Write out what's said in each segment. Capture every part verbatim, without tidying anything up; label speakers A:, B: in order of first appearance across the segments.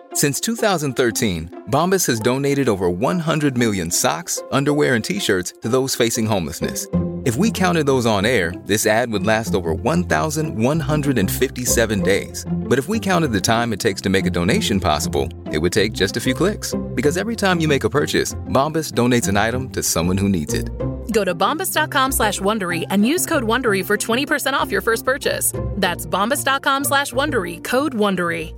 A: Since two thousand thirteen, Bombas has donated over one hundred million socks, underwear, and T-shirts to those facing homelessness. If we counted those on air, this ad would last over one thousand one hundred fifty-seven days. But if we counted the time it takes to make a donation possible, it would take just a few clicks. Because every time you make a purchase, Bombas donates an item to someone who needs it.
B: Go to bombas.com slash Wondery and use code Wondery for twenty percent off your first purchase. That's bombas.com slash Wondery, code Wondery.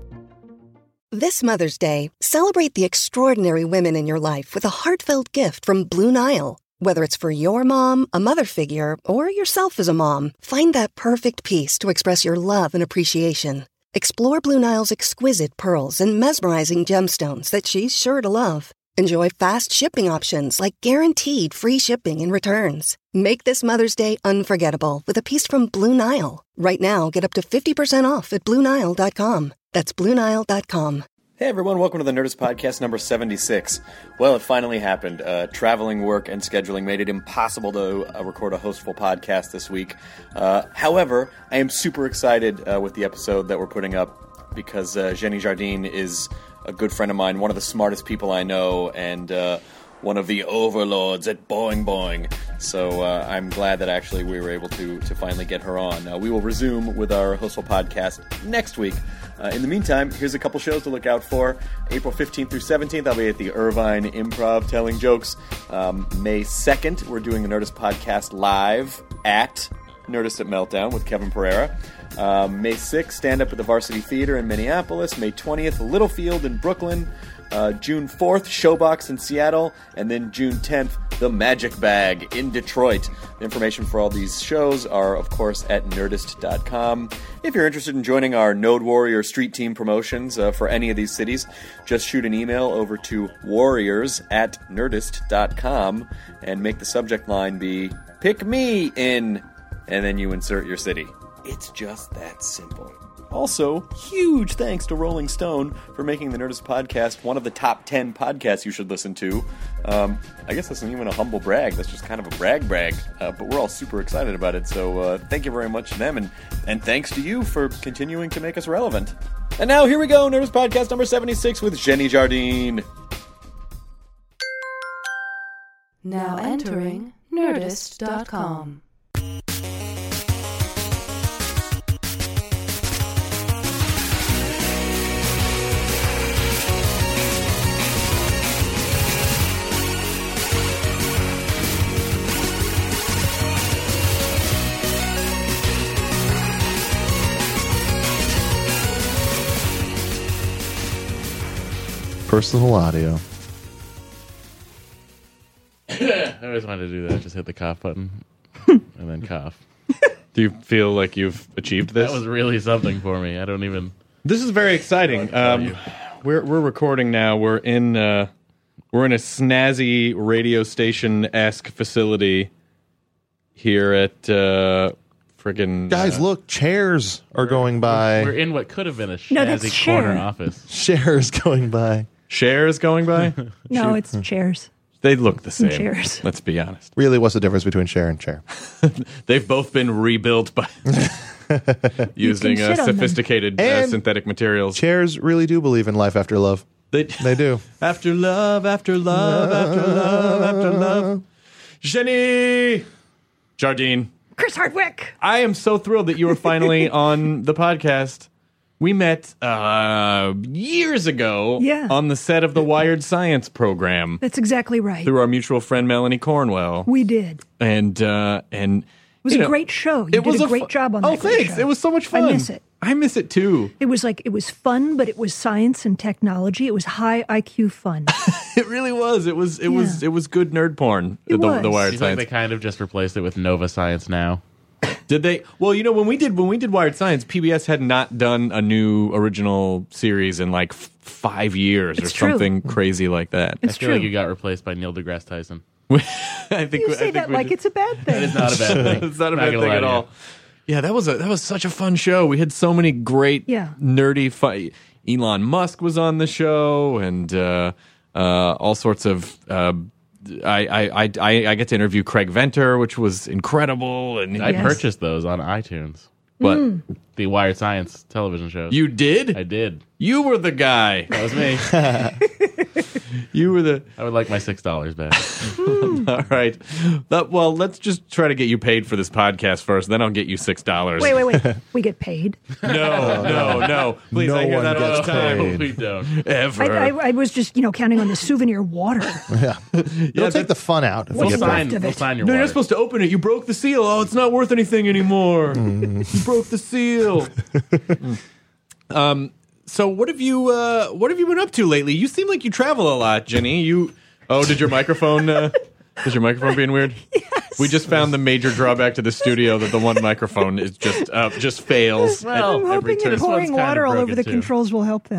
C: This Mother's Day, celebrate the extraordinary women in your life with a heartfelt gift from Blue Nile. Whether it's for your mom, a mother figure, or yourself as a mom, find that perfect piece to express your love and appreciation. Explore Blue Nile's exquisite pearls and mesmerizing gemstones that she's sure to love. Enjoy fast shipping options like guaranteed free shipping and returns. Make this Mother's Day unforgettable with a piece from Blue Nile. Right now, get up to fifty percent off at Blue Nile dot com. That's Blue Nile dot com.
D: Hey everyone, welcome to the Nerdist Podcast number seventy-six. Well, it finally happened. Uh, traveling, work, and scheduling made it impossible to uh, record a hostful podcast this week. Uh, however, I am super excited uh, with the episode that we're putting up because uh, Jenny Jardine is a good friend of mine, one of the smartest people I know, and uh, one of the overlords at Boing Boing. So uh, I'm glad that actually we were able to to finally get her on. Uh, we will resume with our hostful podcast next week. Uh, in the meantime, here's a couple shows to look out for. April fifteenth through seventeenth, I'll be at the Irvine Improv telling jokes. Um, May second, we're doing the Nerdist Podcast live at Nerdist at Meltdown with Kevin Pereira. Uh, May sixth, stand-up at the Varsity Theater in Minneapolis. May twentieth, Littlefield in Brooklyn. Uh, June fourth, Showbox in Seattle. And then June tenth, The Magic Bag in Detroit. The information for all these shows are, of course, at nerdist dot com. If you're interested in joining our Node Warrior Street Team promotions uh, for any of these cities, just shoot an email over to warriors at nerdist dot com and make the subject line be, pick me in, and then you insert your city. It's just that simple. Also, huge thanks to Rolling Stone for making the Nerdist Podcast one of the top ten podcasts you should listen to. Um, I guess that's not even a humble brag. That's just kind of a brag brag. Uh, but we're all super excited about it. So uh, thank you very much to them. And, and thanks to you for continuing to make us relevant. And now here we go, Nerdist Podcast number seventy-six with Jenny Jardine.
E: Now entering nerdist dot com.
F: Personal audio.
G: I always wanted to do that. Just hit the cough button and then cough.
H: Do you feel like you've achieved this?
G: That was really something for me. I don't even.
H: This is very exciting. Um, we're we're recording now. We're in uh, we're in a snazzy radio station esque facility here at uh, friggin'
F: Guys,
H: uh,
F: look, chairs are going by.
G: We're in what could have been a
I: No, that's
G: snazzy corner
I: Cher.
G: office.
F: Chairs going by.
H: Chairs going by.
I: No, it's chairs.
H: They look the same.
I: Chairs.
H: Let's be honest.
F: Really, what's the difference between chair and chair?
H: They've both been rebuilt by using uh,
I: shit on them.
H: sophisticated uh,
F: And
H: synthetic materials.
F: Chairs really do believe in life after love.
H: They,
F: They do.
H: After love, after love, after love, after love. Jenny Jardine,
I: Chris Hardwick.
H: I am so thrilled that you were finally on the podcast. We met uh, years ago
I: Yeah.
H: on the set of the Wired Science program
I: That's exactly right.
H: through our mutual friend Melanie Cornwell.
I: We did.
H: And uh, and
I: It was
H: you
I: a
H: know,
I: great show. You
H: it
I: did
H: was
I: a
H: a
I: great
H: fu-
I: job on
H: oh,
I: that. great
H: thanks.
I: show.
H: It was so much fun.
I: I miss it.
H: I miss it too.
I: It was like, it was fun, but it was science and technology. It was high I Q fun.
H: It really was. It was. It was.
I: Yeah.
H: It was good nerd porn.
I: It
H: the,
I: was.
H: the Wired
G: Do you think
H: Science.
G: they kind of just replaced it with Nova Science now?
H: Did they? Well, you know, when we did when we did Wired Science, P B S had not done a new original series in like f- five years
I: It's
H: or
I: true.
H: something crazy like that.
I: It's
G: I feel
I: true.
G: like you got replaced by Neil deGrasse Tyson.
H: I think
I: You
H: we- I
I: say
H: think
I: that
H: we
I: like
H: did-
I: it's a bad thing.
G: That is not a bad thing.
H: it's not a
G: Not
H: bad
G: gonna
H: thing
G: lie
H: at
G: to you.
H: all. Yeah, that was a that was such a fun show. We had so many great,
I: Yeah.
H: nerdy. Fun. Elon Musk was on the show, and uh, uh, all sorts of. Uh, I, I I I I get to interview Craig Venter, which was incredible. And
G: I
I: Yes.
G: purchased those on iTunes.
H: What
I: Mm.
G: The Wired Science television shows.
H: you did?
G: I did.
H: You were the guy.
G: That was me.
H: You were the...
G: I would like my six dollars back.
H: All right. That, well, let's just try to get you paid for this podcast first, then I'll get you six dollars.
I: Wait, wait, wait. We get paid?
H: No, no, no. Please,
F: No
H: I hear
F: one
H: that all the
F: gets
H: time.
F: paid.
G: We don't.
H: Ever.
I: I, I, I was just, you know, counting on the souvenir water.
F: Yeah. It'll
H: Yeah,
F: take the fun out. If we
I: What's
F: get
I: the
F: paid.
G: Sign,
I: left of
G: we'll
I: it?
G: sign your
H: No, you're
G: water.
H: not supposed to open it. You broke the seal. Oh, it's not worth anything anymore.
F: Mm.
H: You broke the seal. um. So what have you uh, what have you been up to lately? You seem like you travel a lot, Jenny. You oh, did your microphone? Uh, is your microphone being weird?
I: Yes.
H: We just found the major drawback to the studio that the one microphone is just uh, just fails.
G: Well,
I: I'm
H: at every
I: hoping
H: turn.
I: that pouring
G: This one's
I: water
G: kinda
I: all over
G: broken,
I: the
G: too.
I: controls will help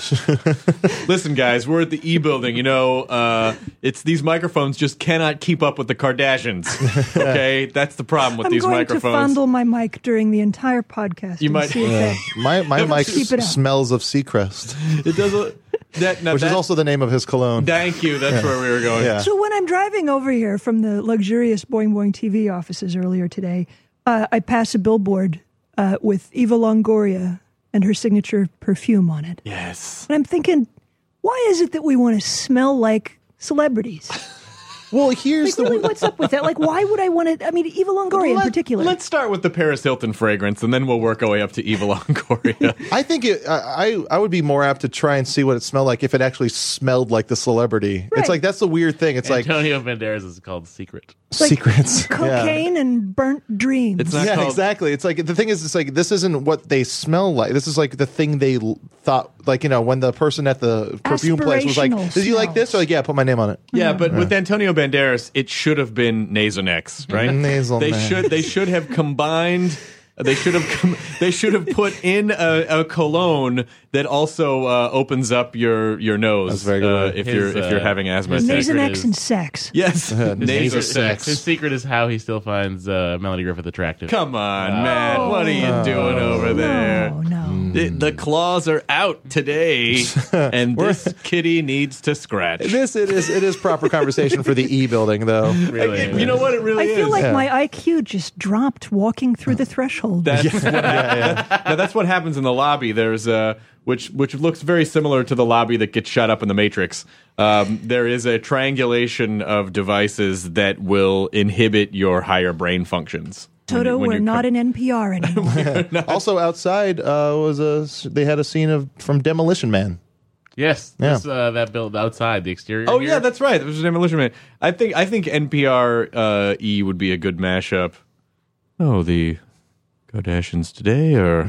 I: that.
H: Listen, guys, we're at the E building. You know, uh, it's these microphones just cannot keep up with the Kardashians. Okay, that's the problem with
I: I'm
H: these
I: going
H: microphones.
I: to fondle my mic during the entire podcast.
H: You
I: and
H: might-
I: see if
F: Yeah.
I: that-
F: My my mic
I: Keep it up.
F: smells of Seacrest,
H: It does. A, that, now
F: which is
H: that-
F: also the name of his cologne.
H: Thank you. That's where we were going.
F: Yeah.
I: So when I'm driving over here from the luxurious Boing Boing T V offices earlier today, uh, I pass a billboard uh, with Eva Longoria and her signature perfume on it.
H: Yes.
I: And I'm thinking, why is it that we want to smell like celebrities?
F: Well, here's
I: Like,
F: the
I: really, what's up with that? Like, why would I want to? I mean, Eva Longoria in
H: Let-
I: particular.
H: Let's start with the Paris Hilton fragrance, and then we'll work our way up to Eva Longoria.
F: I think it. I I I would be more apt to try and see what it smelled like if it actually smelled like the celebrity.
I: Right.
F: It's like that's the weird thing. It's like
G: Antonio Banderas is called Secret.
I: like
F: secrets, Yeah.
I: cocaine and burnt dreams.
H: It's not
F: Yeah,
H: called-
F: exactly. It's like the thing is, it's like this isn't what they smell like. This is like the thing they l- thought. Like you know, when the person at the perfume place was like,
I: Aspirational
F: "Did you like this?" Or like, "Yeah, put my name on it."
H: Yeah, but with Antonio Banderas, it should have been Nasonex, right?
F: Nasal
H: they
F: Nex.
H: should they should have combined. They should have com- they should have put in a, a cologne that also uh, opens up your your nose.
F: That's very good.
H: uh, if
G: His,
H: you're if you're
G: uh,
H: having asthma.
G: his
H: attacks.
G: secret
I: Nasonex
G: is-
I: and sex.
H: Yes,
F: Nasal
H: nasal
F: sex.
H: sex.
G: His secret is how he still finds uh, Melanie Griffith attractive.
H: Come on, Matt. What are you doing over there?
I: Oh no.
H: The, the claws are out today, and this kitty needs to scratch.
F: This it is. It is proper conversation for the E building, though.
G: Really,
H: You know what? It really
I: I
H: is.
I: feel like
F: Yeah.
I: my I Q just dropped walking through the threshold.
H: That's what hap- now, that's what happens in the lobby. There's uh, which which looks very similar to the lobby that gets shot up in the Matrix. Um, there is a triangulation of devices that will inhibit your higher brain functions. when
I: Toto,
H: you- when
I: we're
H: you're
I: not
H: co-
I: in N P R anymore.
F: Also, outside uh, was a. They had a scene of from Demolition Man.
G: yes,
F: Yeah.
G: this, uh, that build outside the exterior.
H: Oh
G: here.
H: yeah, that's right. That was Demolition Man. I think I think N P R uh, E would be a good mashup. Oh, the Kardashians today are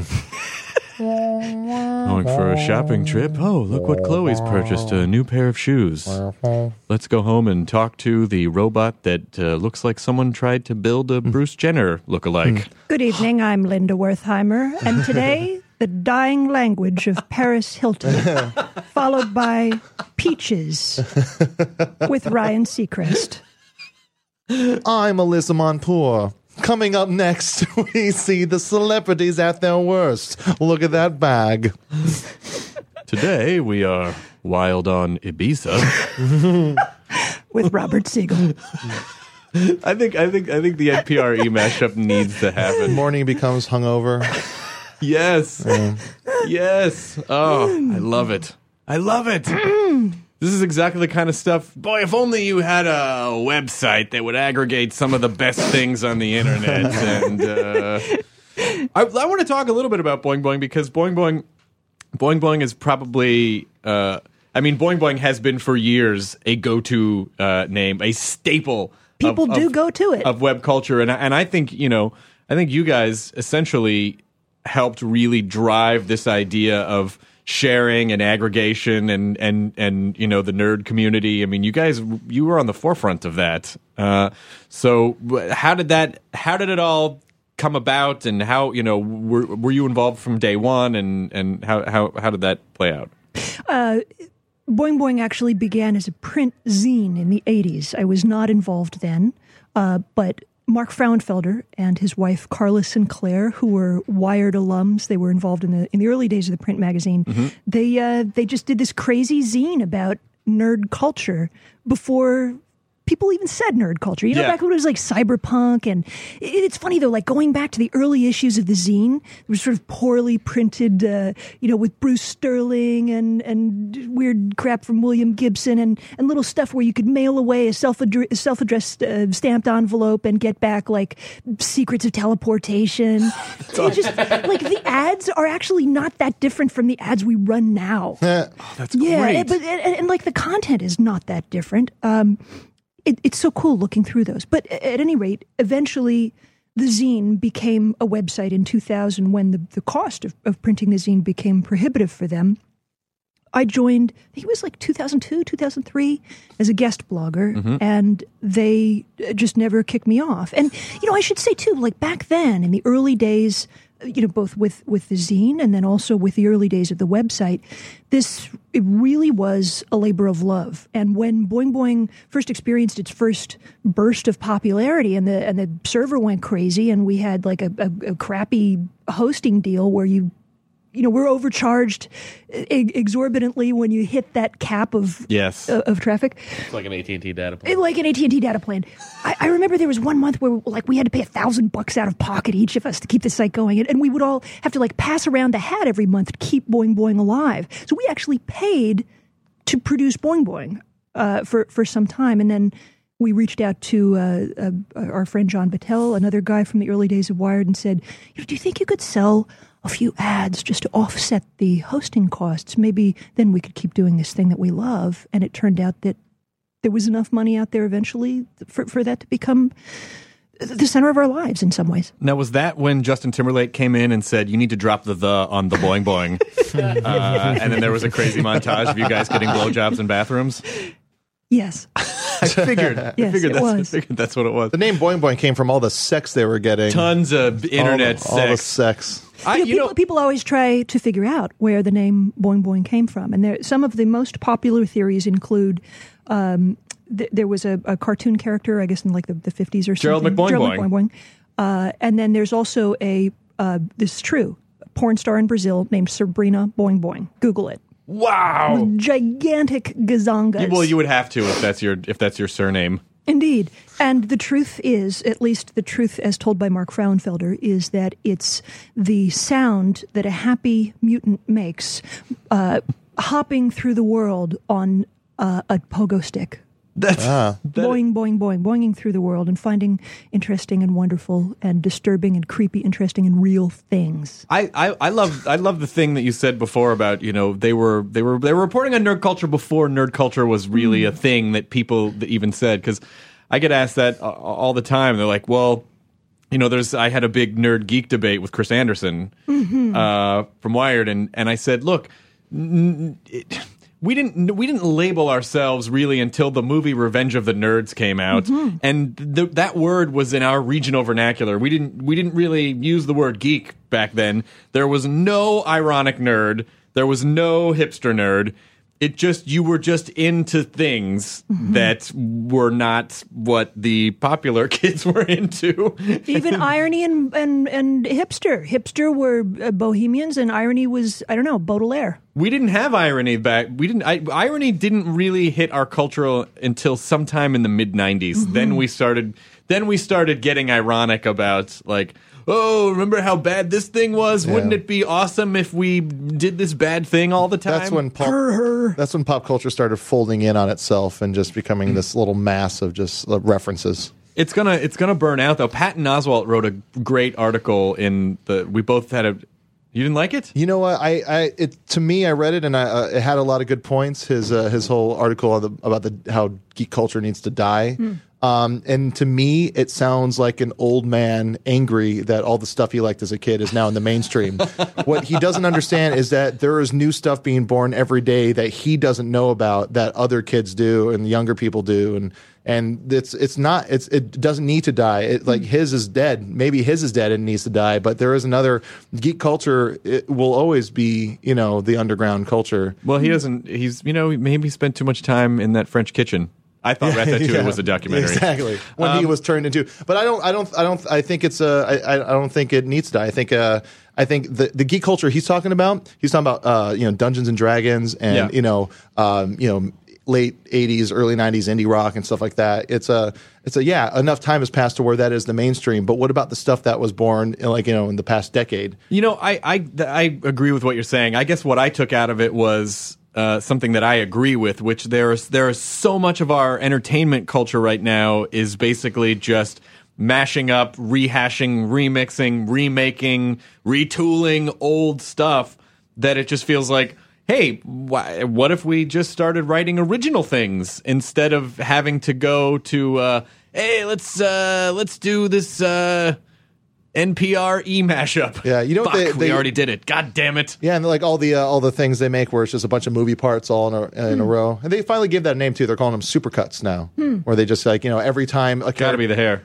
H: going for a shopping trip. Oh, look what Chloe's purchased, a new pair of shoes. Let's go home and talk to the robot that uh, looks like someone tried to build a Bruce Jenner lookalike.
I: Good evening, I'm Linda Wertheimer, and today, the dying language of Paris Hilton, followed by Peaches with Ryan Seacrest.
F: I'm Alyssa Monpour. Coming up next, we see the celebrities at their worst. Look at that bag.
H: Today we are wild on Ibiza.
I: With Robert Siegel.
H: I think I think I think the N P R E mashup needs to happen.
F: Morning becomes hungover.
H: Yes. Yes. Oh, I love it. I love it. This is exactly the kind of stuff. Boy, if only you had a website that would aggregate some of the best things on the internet. And uh, I, I want to talk a little bit about Boing Boing because Boing Boing, Boing Boing is probably. Uh, I mean, Boing Boing has been for years a go-to uh, name, a staple.
I: People
H: of,
I: do
H: of,
I: go to it.
H: of web culture, and I- and I think you know, I think you guys essentially helped really drive this idea of sharing and aggregation and and and you know the nerd community. I mean, you guys you were on the forefront of that. Uh, so wh- how did that? How did it all come about? And how you know were were you involved from day one? And and how how how did that play out?
I: Uh, Boing Boing actually began as a print zine in the eighties. I was not involved then, uh, but Mark Frauenfelder and his wife Carla Sinclair, who were Wired alums, they were involved in the in the early days of the print magazine.
H: Mm-hmm.
I: They uh, they just did this crazy zine about nerd culture before people even said nerd culture. You know,
H: Yeah.
I: back when it was like cyberpunk. And it, it's funny, though, like going back to the early issues of the zine, it was sort of poorly printed, uh, you know, with Bruce Sterling and, and weird crap from William Gibson and, and little stuff where you could mail away a self-addressed, self-addressed uh, stamped envelope and get back like secrets of teleportation. It just, like the ads are actually not that different from the ads we run now.
H: Oh, that's
I: Yeah,
H: great.
I: and- but and, and like the content is not that different. Um, it, it's so cool looking through those. But a- at any rate, eventually the zine became a website in two thousand when the, the cost of, of printing the zine became prohibitive for them. I joined, I think it was like two thousand two, two thousand three as a guest blogger,
H: Mm-hmm.
I: and they just never kicked me off. And, you know, I should say too, like back then in the early days, you know, both with, with the zine and then also with the early days of the website, this, it really was a labor of love. And when Boing Boing first experienced its first burst of popularity and the, and the server went crazy and we had like a, a, a crappy hosting deal where you, you know, we're overcharged e- exorbitantly when you hit that cap of
H: Yes.
I: uh, of traffic.
G: It's like an A T and T data plan.
I: Like an A T and T data plan. I, I remember there was one month where like we had to pay a thousand bucks out of pocket each of us to keep the site going, and, and we would all have to like pass around the hat every month to keep Boing Boing alive. So we actually paid to produce Boing Boing uh, for for some time, and then we reached out to uh, uh, our friend John Battelle, another guy from the early days of Wired, and said, you know, "Do you think you could sell a few ads just to offset the hosting costs? Maybe then we could keep doing this thing that we love." And it turned out that there was enough money out there eventually for, for that to become the center of our lives in some ways.
H: Now, was that when Justin Timberlake came in and said, you need to drop the the on the boing boing? uh, and then there was a crazy montage of you guys getting blowjobs in bathrooms?
I: Yes.
H: I figured. I
I: Yes,
H: figured
I: it
H: that's, I
I: was.
H: figured that's what it was.
F: The name Boing Boing came from all the sex they were getting.
H: Tons of internet
F: all the, all the
H: sex.
F: sex.
H: I,
I: You know,
H: you
I: people,
H: know,
I: people always try to figure out where the name Boing Boing came from. And there, some of the most popular theories include um, th- there was a, a cartoon character, I guess in like the, the fifties or
H: Gerald
I: something.
H: McBoing
I: Gerald
H: Boing.
I: McBoing Boing. Uh, and then there's also a, uh, this is true, a porn star in Brazil named Sabrina Boing Boing. Google it.
H: wow.
I: Gigantic gazongas.
H: Well, you would have to if that's your if that's your surname.
I: Indeed. And the truth is, at least the truth as told by Mark Frauenfelder, is that it's the sound that a happy mutant makes uh, hopping through the world on uh, a pogo stick.
H: That's
F: Ah.
I: Boing, boing, boing, boinging through the world and finding interesting and wonderful and disturbing and creepy, interesting and real things.
H: I, I, I love I love the thing that you said before about, you know, they were they were they were reporting on nerd culture before nerd culture was really a thing that people that even said, because I get asked that a- all the time. They're like, well, you know, there's I had a big nerd geek debate with Chris Anderson uh, from Wired, and and I said, look, n- it, we didn't we didn't label ourselves really until the movie Revenge of the Nerds came out, and th- that word was in our regional vernacular. We didn't we didn't really use the word geek back then. There was no ironic nerd. There was no hipster nerd. It just you were just into things that were not what the popular kids were into.
I: Even irony and, and, and hipster. Hipster were uh, bohemians and irony was, I don't know, Baudelaire.
H: We didn't have irony back. We didn't. I, irony didn't really hit our culture until sometime in the mid nineties. Then we started. Then we started getting ironic about like, oh, remember how bad this thing was?
F: Yeah.
H: Wouldn't it be awesome if we did this bad thing all the time?
F: That's when pop, that's when pop culture started folding in on itself and just becoming this little mass of just uh, references.
H: it's gonna it's gonna burn out though. Patton Oswalt wrote a great article in the. We both had a. You didn't like it?
F: You know what? I, I it to me, I read it and I, uh, it had a lot of good points. His uh, his whole article on the, about the how geek culture needs to die. Um, and to me, it sounds like an old man angry that all the stuff he liked as a kid is now in the mainstream. What he doesn't understand is that there is new stuff being born every day that he doesn't know about that other kids do and younger people do, and and it's it's not it's it doesn't need to die. It, like his is dead. Maybe his is dead and needs to die, but there is another geek culture. It will always be, you know, the underground culture.
H: Well, he doesn't. He's you know maybe spent too much time in that French kitchen. I thought Ratatouille
F: Yeah,
H: was a documentary.
F: exactly when
H: Um,
F: he was turned into. But I don't, I don't, I don't. I think it's uh, I, I don't think it needs to die. I think, uh, I think the the geek culture he's talking about. He's talking about uh, you know, Dungeons and Dragons, and
H: Yeah.
F: you know, um, you know. late eighties, early nineties indie rock and stuff like that. It's a, it's a, yeah, enough time has passed to where that is the mainstream. But what about the stuff that was born in, like, you know, in the past decade?
H: You know, I, I, I agree with what you're saying. I guess what I took out of it was uh, something that I agree with, which there's, there's so much of our entertainment culture right now is basically just mashing up, rehashing, remixing, remaking, retooling old stuff that it just feels like, hey, wh- what if we just started writing original things instead of having to go to, uh, hey, let's uh, let's do this uh, N P R e mashup.
F: Yeah, you know
H: Fuck,
F: what they, they
H: we already did it. God damn it.
F: Yeah, and like all the uh, all the things they make where it's just a bunch of movie parts all in a, in
H: Hmm.
F: a row. And they finally gave that a name too. They're calling them supercuts now, where they just like, you know, every time. Like,
H: Gotta be the hair.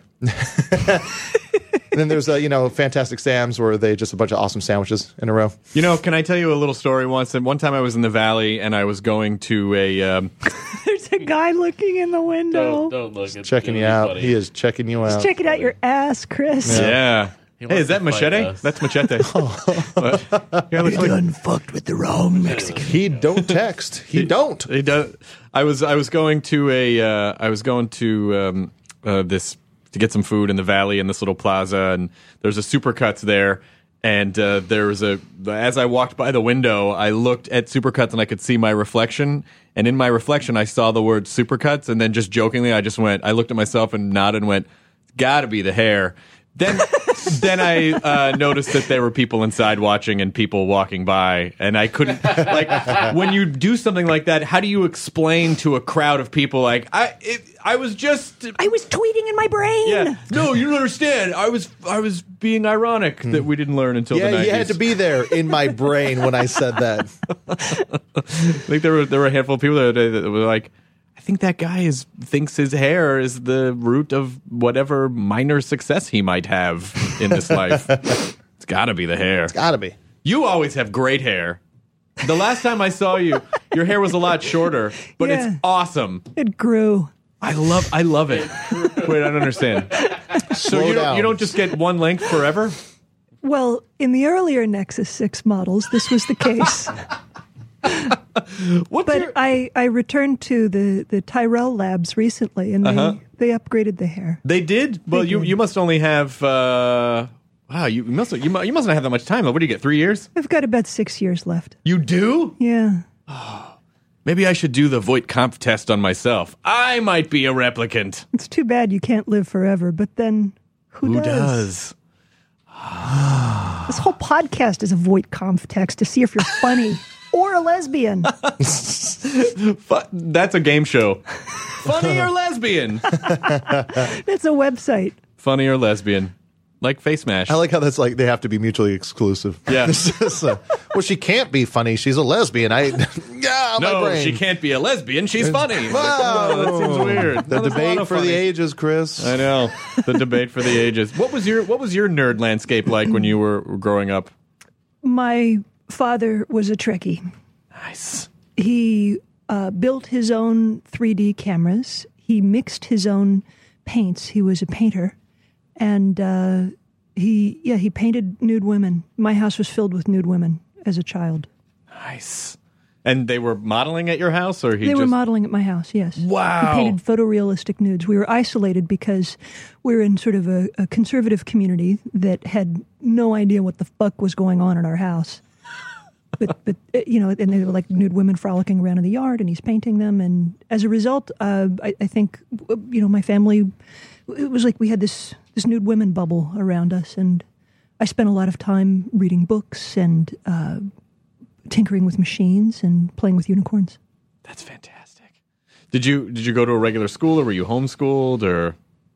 F: And then there's, uh, you know, Fantastic Sam's where they just a bunch of awesome sandwiches in a row.
H: You know, can I tell you a little story once? And one time I was in the Valley and I was going to a... Um,
I: There's a guy looking in the window.
G: Don't, don't look. It's
F: Checking
G: gonna
F: you
G: be
F: out.
G: funny.
F: He is checking you out.
I: He's checking out your ass, Chris.
H: yeah.
G: He
H: Hey,
G: wants
H: is that
G: to fight
H: Machete?
G: us.
H: That's Machete. But, yeah, looks like-
I: Done fucked with the wrong Mexican.
F: He don't text. He don't.
H: He does. I was I was going to a uh, I was going to um, uh, this to get some food in the Valley in this little plaza, and there's a Supercuts there, and uh, there was a as I walked by the window, I looked at Supercuts and I could see my reflection, and in my reflection I saw the word Supercuts, and then just jokingly I just went, I looked at myself and nodded and went, gotta be the hair. Then, then I uh, noticed that there were people inside watching and people walking by, and I couldn't like when you do something like that. How do you explain to a crowd of people like I? It, I was just
I: I was tweeting in my brain.
H: yeah. No, you don't understand. I was I was being ironic that we didn't learn until the
F: Yeah,
H: nineties.
F: you had to be there in my brain when I said that.
H: I think there were there were a handful of people that, that were like, I think that guy is thinks his hair is the root of whatever minor success he might have in this life. It's got to be the hair.
F: Gotta be.
H: You always have great hair. The last time I saw you, your hair was a lot shorter, but
I: Yeah.
H: it's awesome.
I: It grew.
H: I love I love it. Wait, I don't understand. So
F: Slow
H: you don't,
F: down.
H: you don't just get one length forever?
I: Well, in the earlier Nexus six models, this was the case.
H: What's
I: But
H: your,
I: I, I returned to the, the Tyrell labs recently, and they,
H: Uh-huh.
I: they upgraded the hair.
H: They did? Well,
I: They
H: you
I: did.
H: you must only have uh, wow, you must you, mu- you must not have that much time. What do you get? three years?
I: I've got about six years left.
H: You do?
I: Yeah.
H: Maybe I should do the Voight Kampf test on myself. I might be a replicant.
I: It's too bad you can't live forever, but then who,
H: Who
I: does?
H: does?
I: This whole podcast is a Voight Kampf text to see if you're funny or a lesbian.
H: Fu- That's a game show. Funny or lesbian?
I: It's a website.
H: Funny or lesbian? Like Face Mash.
F: I like how that's like they have to be mutually exclusive.
H: Yeah.
F: It's just, uh, well, she can't be funny. She's a lesbian. I yeah, my
H: No,
F: brain.
H: she can't be a lesbian. She's funny.
F: Wow.
H: Like, oh, that seems weird.
F: The
H: No, there's a lot
F: debate
H: of
F: for the
H: funny.
F: ages, Chris.
H: I know the debate for the ages. What was your What was your nerd landscape like when you were growing up?
I: My father was a Trekkie.
H: Nice.
I: He uh, built his own three D cameras. He mixed his own paints. He was a painter. And uh, he, yeah, he painted nude women. My house was filled with nude women as a child.
H: Nice. And they were modeling at your house, or he
I: They
H: just
I: were modeling at my house, yes.
H: Wow.
I: He painted photorealistic nudes. We were isolated because we were in sort of a, a conservative community that had no idea what the fuck was going on in our house. But, but uh, you know, and they were like nude women frolicking around in the yard, and he's painting them. And as a result, uh, I, I think, you know, my family, it was like we had this, this nude women bubble around us. And I spent a lot of time reading books and uh, tinkering with machines and playing with unicorns.
H: That's fantastic. Did you Did you go to a regular school, or were you homeschooled, or?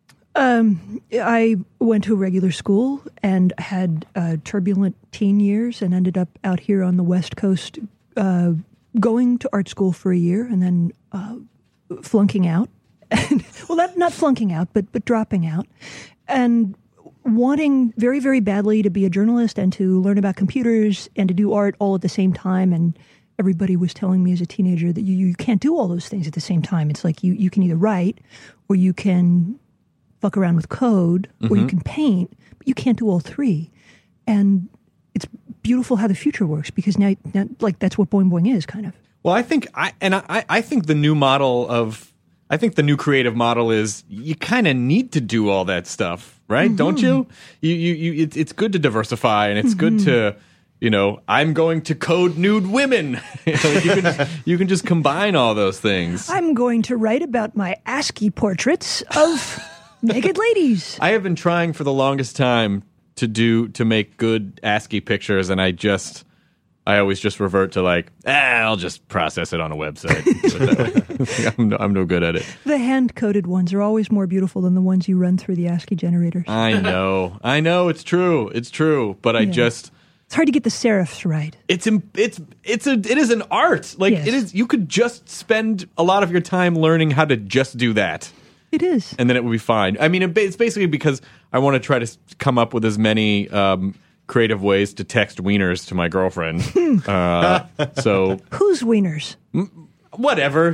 I: Um, I went to a regular school and had uh, turbulent teen years and ended up out here on the West Coast uh, going to art school for a year and then uh, flunking out. And, well, not, not flunking out, but, but dropping out. And wanting very, very badly to be a journalist and to learn about computers and to do art all at the same time. And everybody was telling me as a teenager that you, you can't do all those things at the same time. It's like you, you can either write or you can fuck around with code, or you can paint, but you can't do all three. And it's beautiful how the future works, because now, now like, that's what Boing Boing is, kind of.
H: Well, I think I and I, I think the new model of I think the new creative model is you kind of need to do all that stuff, right? Mm-hmm. Don't you? You you, you it, it's good to diversify, and it's mm-hmm. good to, you know, I'm going to code nude women. you can you can just combine all those things.
I: I'm going to write about my ASCII portraits of naked ladies.
H: I have been trying for the longest time to do to make good ASCII pictures, and I just I always just revert to like, ah, I'll just process it on a website. I'm, no, I'm no good at it.
I: The hand-coded ones are always more beautiful than the ones you run through the ASCII generators.
H: I know. I know. It's true. It's true. But I yeah. just...
I: It's hard to get the serifs right.
H: It's it's it's a it is an art. Like yes. it is. You could just spend a lot of your time learning how to just do that.
I: It is.
H: And then it would be fine. I mean, it's basically because I want to try to come up with as many... Um, creative ways to text wieners to my girlfriend. uh, so
I: whose wieners?
H: M- whatever.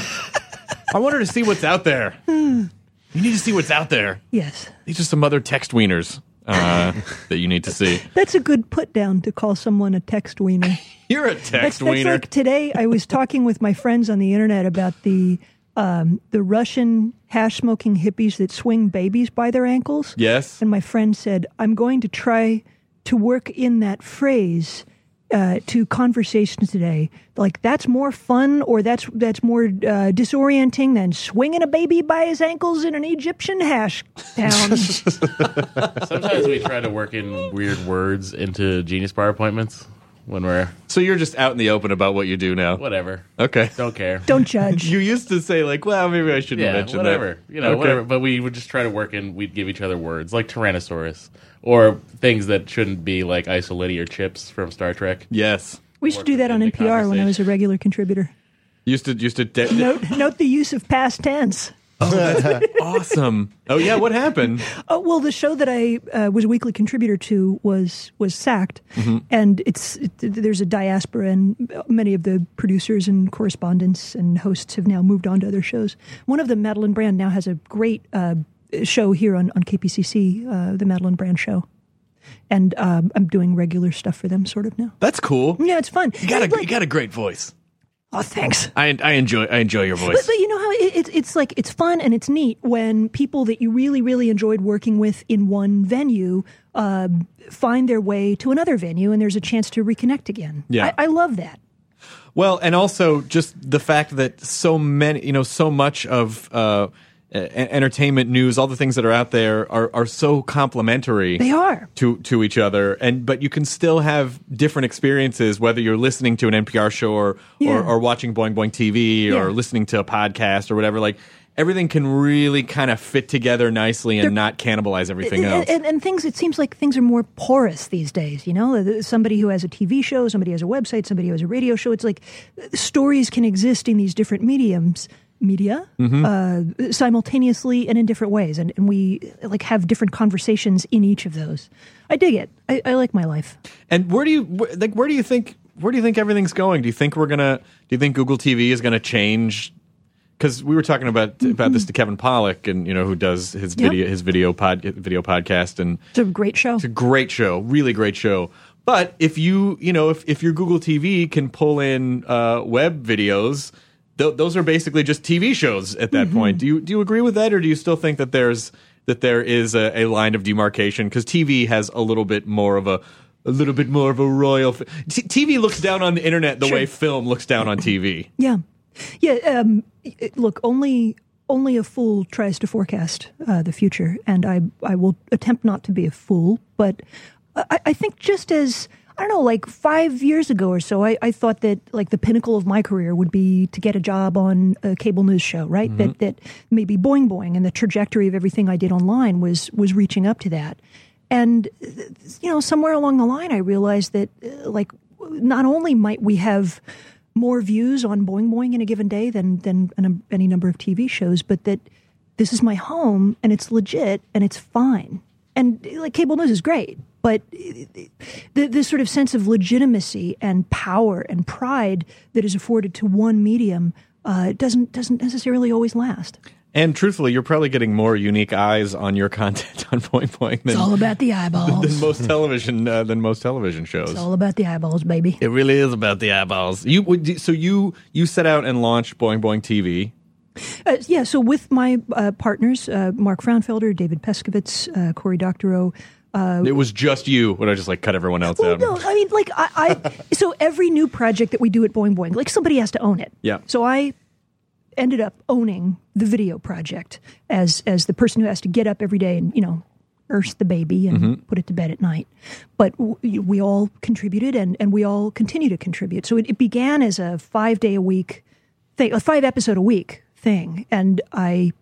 H: I want her to see what's out there. You need to see what's out there.
I: Yes.
H: These are some other text wieners uh, that you need to see.
I: That's a good put down to call someone a text wiener.
H: You're a text
I: that's,
H: wiener.
I: That's like today I was talking with my friends on the internet about the um, the Russian hash smoking hippies that swing babies by their ankles.
H: Yes.
I: And my friend said, I'm going to try to work in that phrase uh, to conversation today. Like, that's more fun or that's that's more uh, disorienting than swinging a baby by his ankles in an Egyptian hash town.
G: Sometimes we try to work in weird words into Genius Bar appointments when we're...
H: So you're just out in the open about what you do now?
G: Whatever.
H: Okay.
G: Don't care.
I: Don't judge.
H: You used to say, like, well, maybe I shouldn't
G: yeah,
H: mention
G: whatever.
H: that.
G: You know,
H: okay.
G: whatever. But we would just try to work in, we'd give each other words, like Tyrannosaurus, or things that shouldn't be like isolini or chips from Star Trek.
H: Yes.
I: We used to do that on N P R when I was a regular contributor.
H: Used to, used to... De-
I: note, note the use of past tense.
H: Oh, that's awesome. Oh, yeah, what happened?
I: Oh, well, the show that I uh, was a weekly contributor to was was sacked, mm-hmm. and it's it, there's a diaspora, and many of the producers and correspondents and hosts have now moved on to other shows. One of them, Madeline Brand, now has a great uh, show here on, on K P C C, uh, the Madeline Brand Show. And um, I'm doing regular stuff for them sort of now.
H: That's cool.
I: Yeah, it's fun.
H: You got, a,
I: like,
H: you got a great voice.
I: Oh, thanks.
H: I I enjoy I enjoy your voice.
I: But, but you know how it, it, it's like it's fun and it's neat when people that you really really enjoyed working with in one venue uh, find their way to another venue and there's a chance to reconnect again.
H: Yeah,
I: I, I love that.
H: Well, and also just the fact that so many, you know, so much of uh, entertainment news, all the things that are out there are, are so complementary.
I: They are
H: to to each other, and but you can still have different experiences whether you're listening to an N P R show or
I: yeah.
H: or, or watching Boing Boing T V
I: yeah.
H: or listening to a podcast or whatever. Like everything can really kind of fit together nicely and They're, not cannibalize everything
I: and,
H: else.
I: And, and things, it seems like things are more porous these days. You know, somebody who has a T V show, somebody has a website, somebody who has a radio show. It's like stories can exist in these different mediums. media mm-hmm. uh, simultaneously and in different ways, and, and we like have different conversations in each of those. I dig it. I, I like my life.
H: And where do you where, like? Where do you think? Where do you think everything's going? Do you think we're gonna? Do you think Google T V is gonna change? Because we were talking about mm-hmm. about this to Kevin Pollak, and you know who does his video yep. his video pod video podcast, and
I: it's a great show.
H: It's a great show, really great show. But if you you know if if your Google T V can pull in uh, web videos. Those are basically just T V shows at that mm-hmm. point. Do you do you agree with that, or do you still think that there's that there is a, a line of demarcation? Because T V has a little bit more of a a little bit more of a royal. Fi- T- TV looks down on the internet the sure. way film looks down on T V.
I: Yeah, yeah. Um, look, only only a fool tries to forecast uh, the future, and I I will attempt not to be a fool, but I, I think just as. I don't know, like five years ago or so, I, I thought that like the pinnacle of my career would be to get a job on a cable news show, right? Mm-hmm. That that maybe Boing Boing and the trajectory of everything I did online was was reaching up to that. And, you know, somewhere along the line, I realized that uh, like not only might we have more views on Boing Boing in a given day than, than any number of T V shows, but that this is my home and it's legit and it's fine. And like cable news is great. But the, this sort of sense of legitimacy and power and pride that is afforded to one medium uh, doesn't doesn't necessarily always last.
H: And truthfully, you're probably getting more unique eyes on your content on Boing Boing than,
I: It's all about the eyeballs.
H: than most television uh, than most television shows.
I: It's all about the eyeballs, baby.
H: It really is about the eyeballs. You would- so you you set out and launched Boing Boing T V.
I: Uh, yeah, so with my uh, partners, uh, Mark Fraunfelder, David Peskovitz, uh, Cory Doctorow. Uh,
H: It was just you. Would I just like cut everyone else
I: well,
H: out?
I: no, I mean, like, I, I. So every new project that we do at Boing Boing, like, somebody has to own it.
H: Yeah.
I: So I ended up owning the video project as as the person who has to get up every day and, you know, nurse the baby and
H: Mm-hmm.
I: put it to bed at night. But w- we all contributed, and, and we all continue to contribute. So it, it began as a five day a week thing, a five episode a week thing, and I.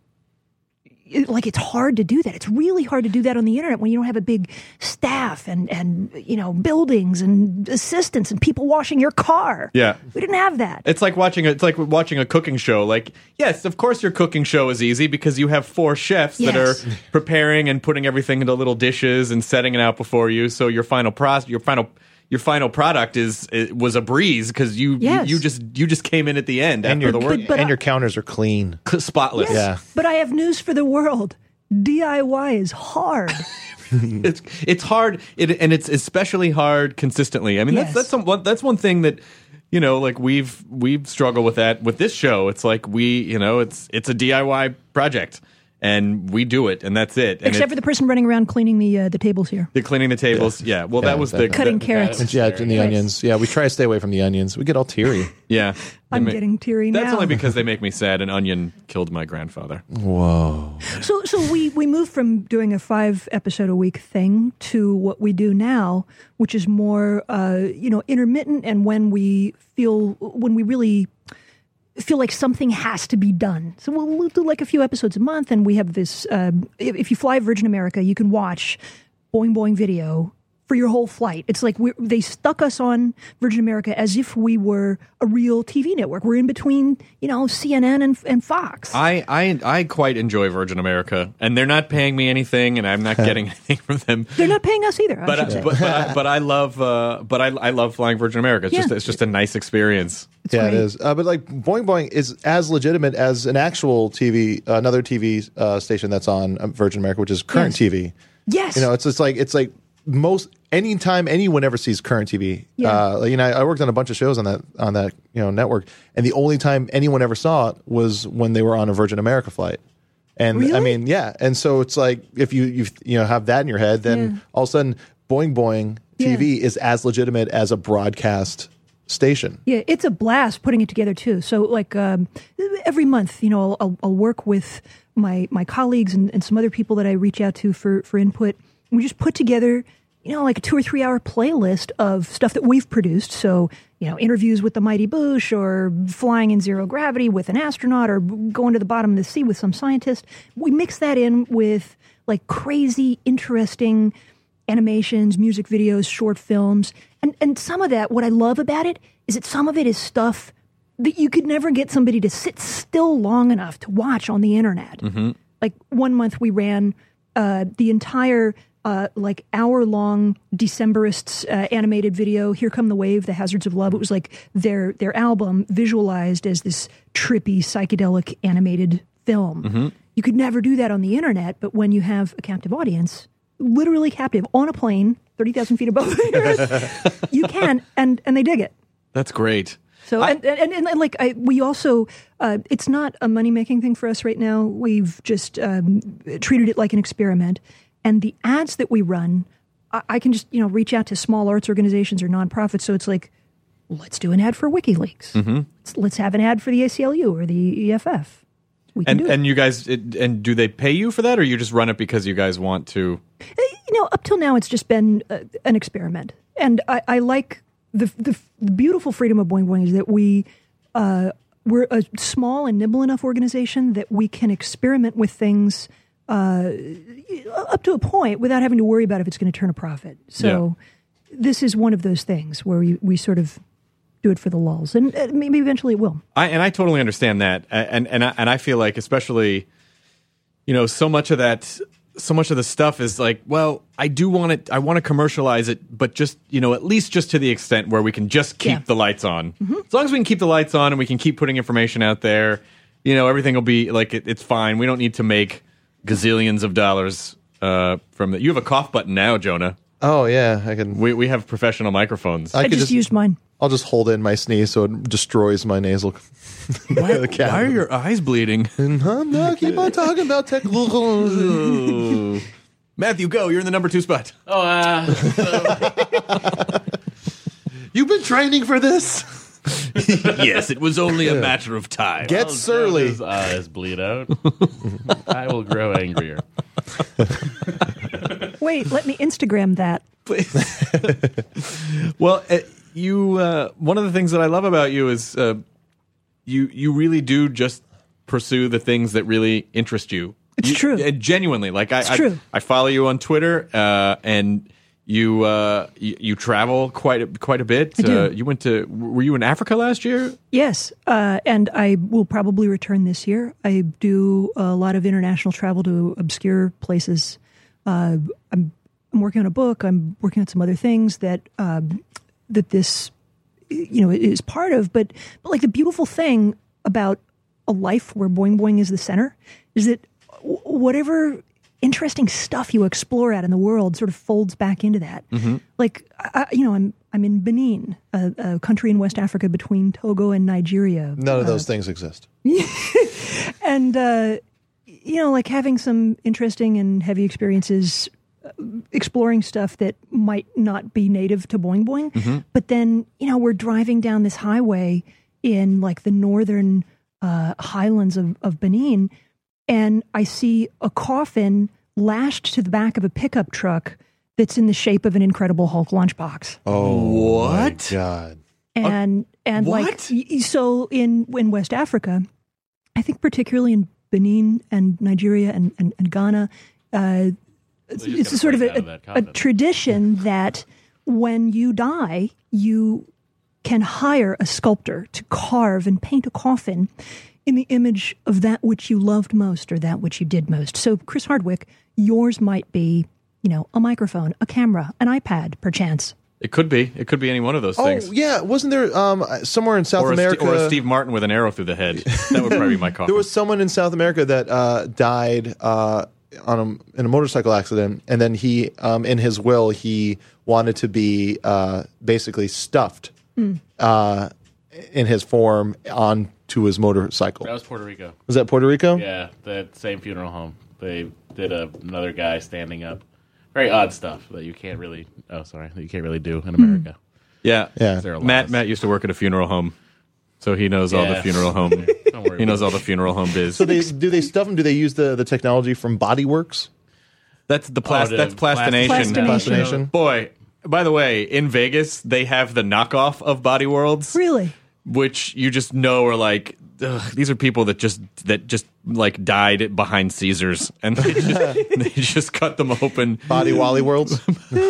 I: It, like, it's hard to do that. It's really hard to do that on the internet when you don't have a big staff and, and you know, buildings and assistants and people washing your car.
H: Yeah.
I: We didn't have that.
H: It's like watching a, it's like watching a cooking show. Like, yes, of course your cooking show is easy because you have four chefs that
I: Yes.
H: are preparing and putting everything into little dishes and setting it out before you. So your final process, your final your final product is it was a breeze because you,
I: Yes.
H: you you just you just came in at the end
F: And
H: after
F: your,
H: the work,
I: But- but
F: and
I: I-
F: your counters are clean.
H: spotless.
F: Yeah.
I: But I have news for the world. D I Y is hard.
H: It's it's hard, it, and it's especially hard consistently. I mean,
I: Yes.
H: that's that's some, one- that's one thing that you know, like we've we've struggled with that with this show. It's like we, you know, it's it's a D I Y project, and we do it, and that's it. And
I: Except
H: it,
I: for the person running around cleaning the uh, the tables here.
H: the cleaning the tables. Yeah, well,
F: Yeah,
H: that was the
F: exactly.
I: Cutting
H: the-
I: carrots.
F: And yeah, and the
I: Right.
F: onions. Yeah, we try to stay away from the onions. We get all teary.
H: Yeah,
I: I'm
H: They ma-
I: getting teary
H: That's
I: now.
H: only because they make me sad. An onion killed my grandfather.
F: Whoa.
I: So, so we, we moved from doing a five episode a week thing to what we do now, which is more, uh, you know, intermittent. And when we feel, when we really feel like something has to be done. So we'll, we'll do like a few episodes a month. And we have this, um, if, if you fly Virgin America, you can watch Boing Boing Video for your whole flight. It's like we're, they stuck us on Virgin America as if we were a real T V network. We're in between, you know, C N N and, and Fox.
H: I, I I quite enjoy Virgin America, and they're not paying me anything, and I'm not getting anything from them.
I: They're not paying us either. I
H: But I,
I: should say.
H: but, but, I, but I love uh, but I, I love flying Virgin America. It's
I: Yeah.
H: just it's just a nice experience.
F: yeah,
I: great.
F: it is. Uh, but like Boing Boing is as legitimate as an actual T V, uh, another T V uh, station that's on um, Virgin America, which is Current
I: Yes.
F: T V.
I: Yes.
F: You know, it's just like it's like most anytime anyone ever sees Current T V.
I: Yeah.
F: Uh, you know, I worked on a bunch of shows on that on that you know network, and the only time anyone ever saw it was when they were on a Virgin America flight. And I
I: Really?
F: mean, yeah. And so it's like if you you you know have that in your head, then
I: Yeah.
F: all of a sudden Boing Boing T V
I: Yeah.
F: is as legitimate as a broadcast station.
I: Yeah, it's a blast putting it together too. So, like um, every month, you know, I'll, I'll work with my my colleagues and, and some other people that I reach out to for for input. We just put together, you know, like a two or three hour playlist of stuff that we've produced. So, you know, interviews with the Mighty Boosh, or flying in zero gravity with an astronaut, or going to the bottom of the sea with some scientist. We mix that in with like crazy, interesting animations, music videos, short films. And and some of that, what I love about it is that some of it is stuff that you could never get somebody to sit still long enough to watch on the internet. Like one month we ran uh, the entire uh, like hour long Decemberists uh, animated video, Here Come the Wave, The Hazards of Love. It was like their their album visualized as this trippy psychedelic animated film. You could never do that on the internet, but when you have a captive audience, literally captive on a plane, thirty thousand feet above the earth, you can, and, and they dig it.
H: That's great.
I: So,
H: I-
I: and, and, and, and like, I, we also, uh, it's not a money-making thing for us right now. We've just um, treated it like an experiment. And the ads that we run, I, I can just, you know, reach out to small arts organizations or nonprofits. So it's like, let's do an ad for WikiLeaks.
H: Mm-hmm.
I: Let's, let's have an ad for the A C L U or the E F F. We can
H: And
I: do it.
H: and you guys it, and do they pay you for that, or you just run it because you guys want to?
I: You know, up till now, it's just been uh, an experiment, and I, I like the, the the beautiful freedom of Boing Boing is that we uh, we're a small and nimble enough organization that we can experiment with things uh, up to a point without having to worry about if it's going to turn a profit. So this is one of those things where we, we sort of do it for the lulz, and uh, maybe eventually it will.
H: I and I totally understand that, and and I, and I feel like especially, you know, so much of that. So much of the stuff is like, well, I do want it. I want to commercialize it, but just, you know, at least just to the extent where we can just keep
I: Yeah.
H: the lights on.
I: Mm-hmm.
H: As long as we can keep the lights on and we can keep putting information out there, you know, everything will be like it, it's fine. We don't need to make gazillions of dollars uh, from it. You have a cough button now, Jonah.
F: Oh yeah, I can.
H: We we have professional microphones.
I: I,
F: could
I: just, used mine.
F: I'll just hold in my sneeze so it destroys my nasal.
H: Why, why are your eyes bleeding?
F: No, keep on talking about technical.
H: Matthew, go. You're in the number two spot.
G: Oh, uh, so,
F: You've been training for this.
H: Yes, it was only a matter of time.
F: Get
G: I'll
F: surly.
G: His eyes bleed out. I will grow angrier.
I: Wait, let me Instagram that.
H: Well, uh, you. Uh, one of the things that I love about you is uh, you. You really do just pursue the things that really interest you.
I: It's
H: you,
I: true.
H: Uh, genuinely, like I,
I: It's
H: I,
I: true.
H: I follow you on Twitter, uh, and you, uh, you you travel quite a, quite a bit.
I: I do.
H: Uh, you went to. Were you in Africa last year?
I: Yes, uh, and I will probably return this year. I do a lot of international travel to obscure places. Uh, I'm I'm working on a book. I'm working on some other things that um, that this you know is part of. But but like the beautiful thing about a life where Boing Boing is the center is that w- whatever interesting stuff you explore out in the world sort of folds back into that.
H: Mm-hmm.
I: Like I, you know, I'm I'm in Benin, a, a country in West Africa between Togo and Nigeria.
F: None of
I: Uh,
F: those things exist.
I: and uh, you know, like having some interesting and heavy experiences, uh, exploring stuff that might not be native to Boing Boing.
H: Mm-hmm.
I: But then, you know, we're driving down this highway in like the northern uh, highlands of, of Benin, and I see a coffin lashed to the back of a pickup truck that's in the shape of an Incredible Hulk lunchbox.
F: Oh,
H: What?
F: my God.
I: And and
H: what?
I: like y- so in in West Africa, I think particularly in Benin and Nigeria and and, and Ghana, uh, it's,
G: just
I: it's
G: gotta
I: sort of
G: break
I: a,
G: out of that
I: a, a
G: coffin.
I: tradition that when you die, you can hire a sculptor to carve and paint a coffin in the image of that which you loved most or that which you did most. So, Chris Hardwick, yours might be, you know, a microphone, a camera, an iPad, perchance.
H: It could be. It could be any one of those
F: Oh
H: things.
F: yeah, wasn't there um, somewhere in South
H: or, a, Ste-
F: America
H: or a Steve Martin with an arrow through the head. That would probably be my coffin.
F: There was someone in South America that uh, died uh, on a, in a motorcycle accident, and then he, um, in his will, he wanted to be uh, basically stuffed uh, in his form onto his motorcycle.
G: That was Puerto Rico.
F: Was that Puerto Rico?
G: Yeah, that same funeral home. They did a, another guy standing up. Very odd stuff that you can't really. Oh, sorry, that you can't really do in America.
H: Yeah,
F: Yeah.
G: There are
H: Matt
G: laws.
H: Matt used to work at a funeral home, so he knows all the
G: Yeah.
H: funeral home.
G: Don't worry
H: He knows
G: about
H: all the funeral home biz.
F: So they do they stuff them? Do they use the, the technology from Bodyworks?
H: That's the plas-
G: Oh, the
H: that's plastination.
I: Plastination.
F: Plastination.
H: Boy, by the way, in Vegas they have the knockoff of Body Worlds,
I: Really?
H: which you just know are like ugh, these are people that just that just like died behind Caesars, and they just, they just cut them open.
F: Body Wally Worlds?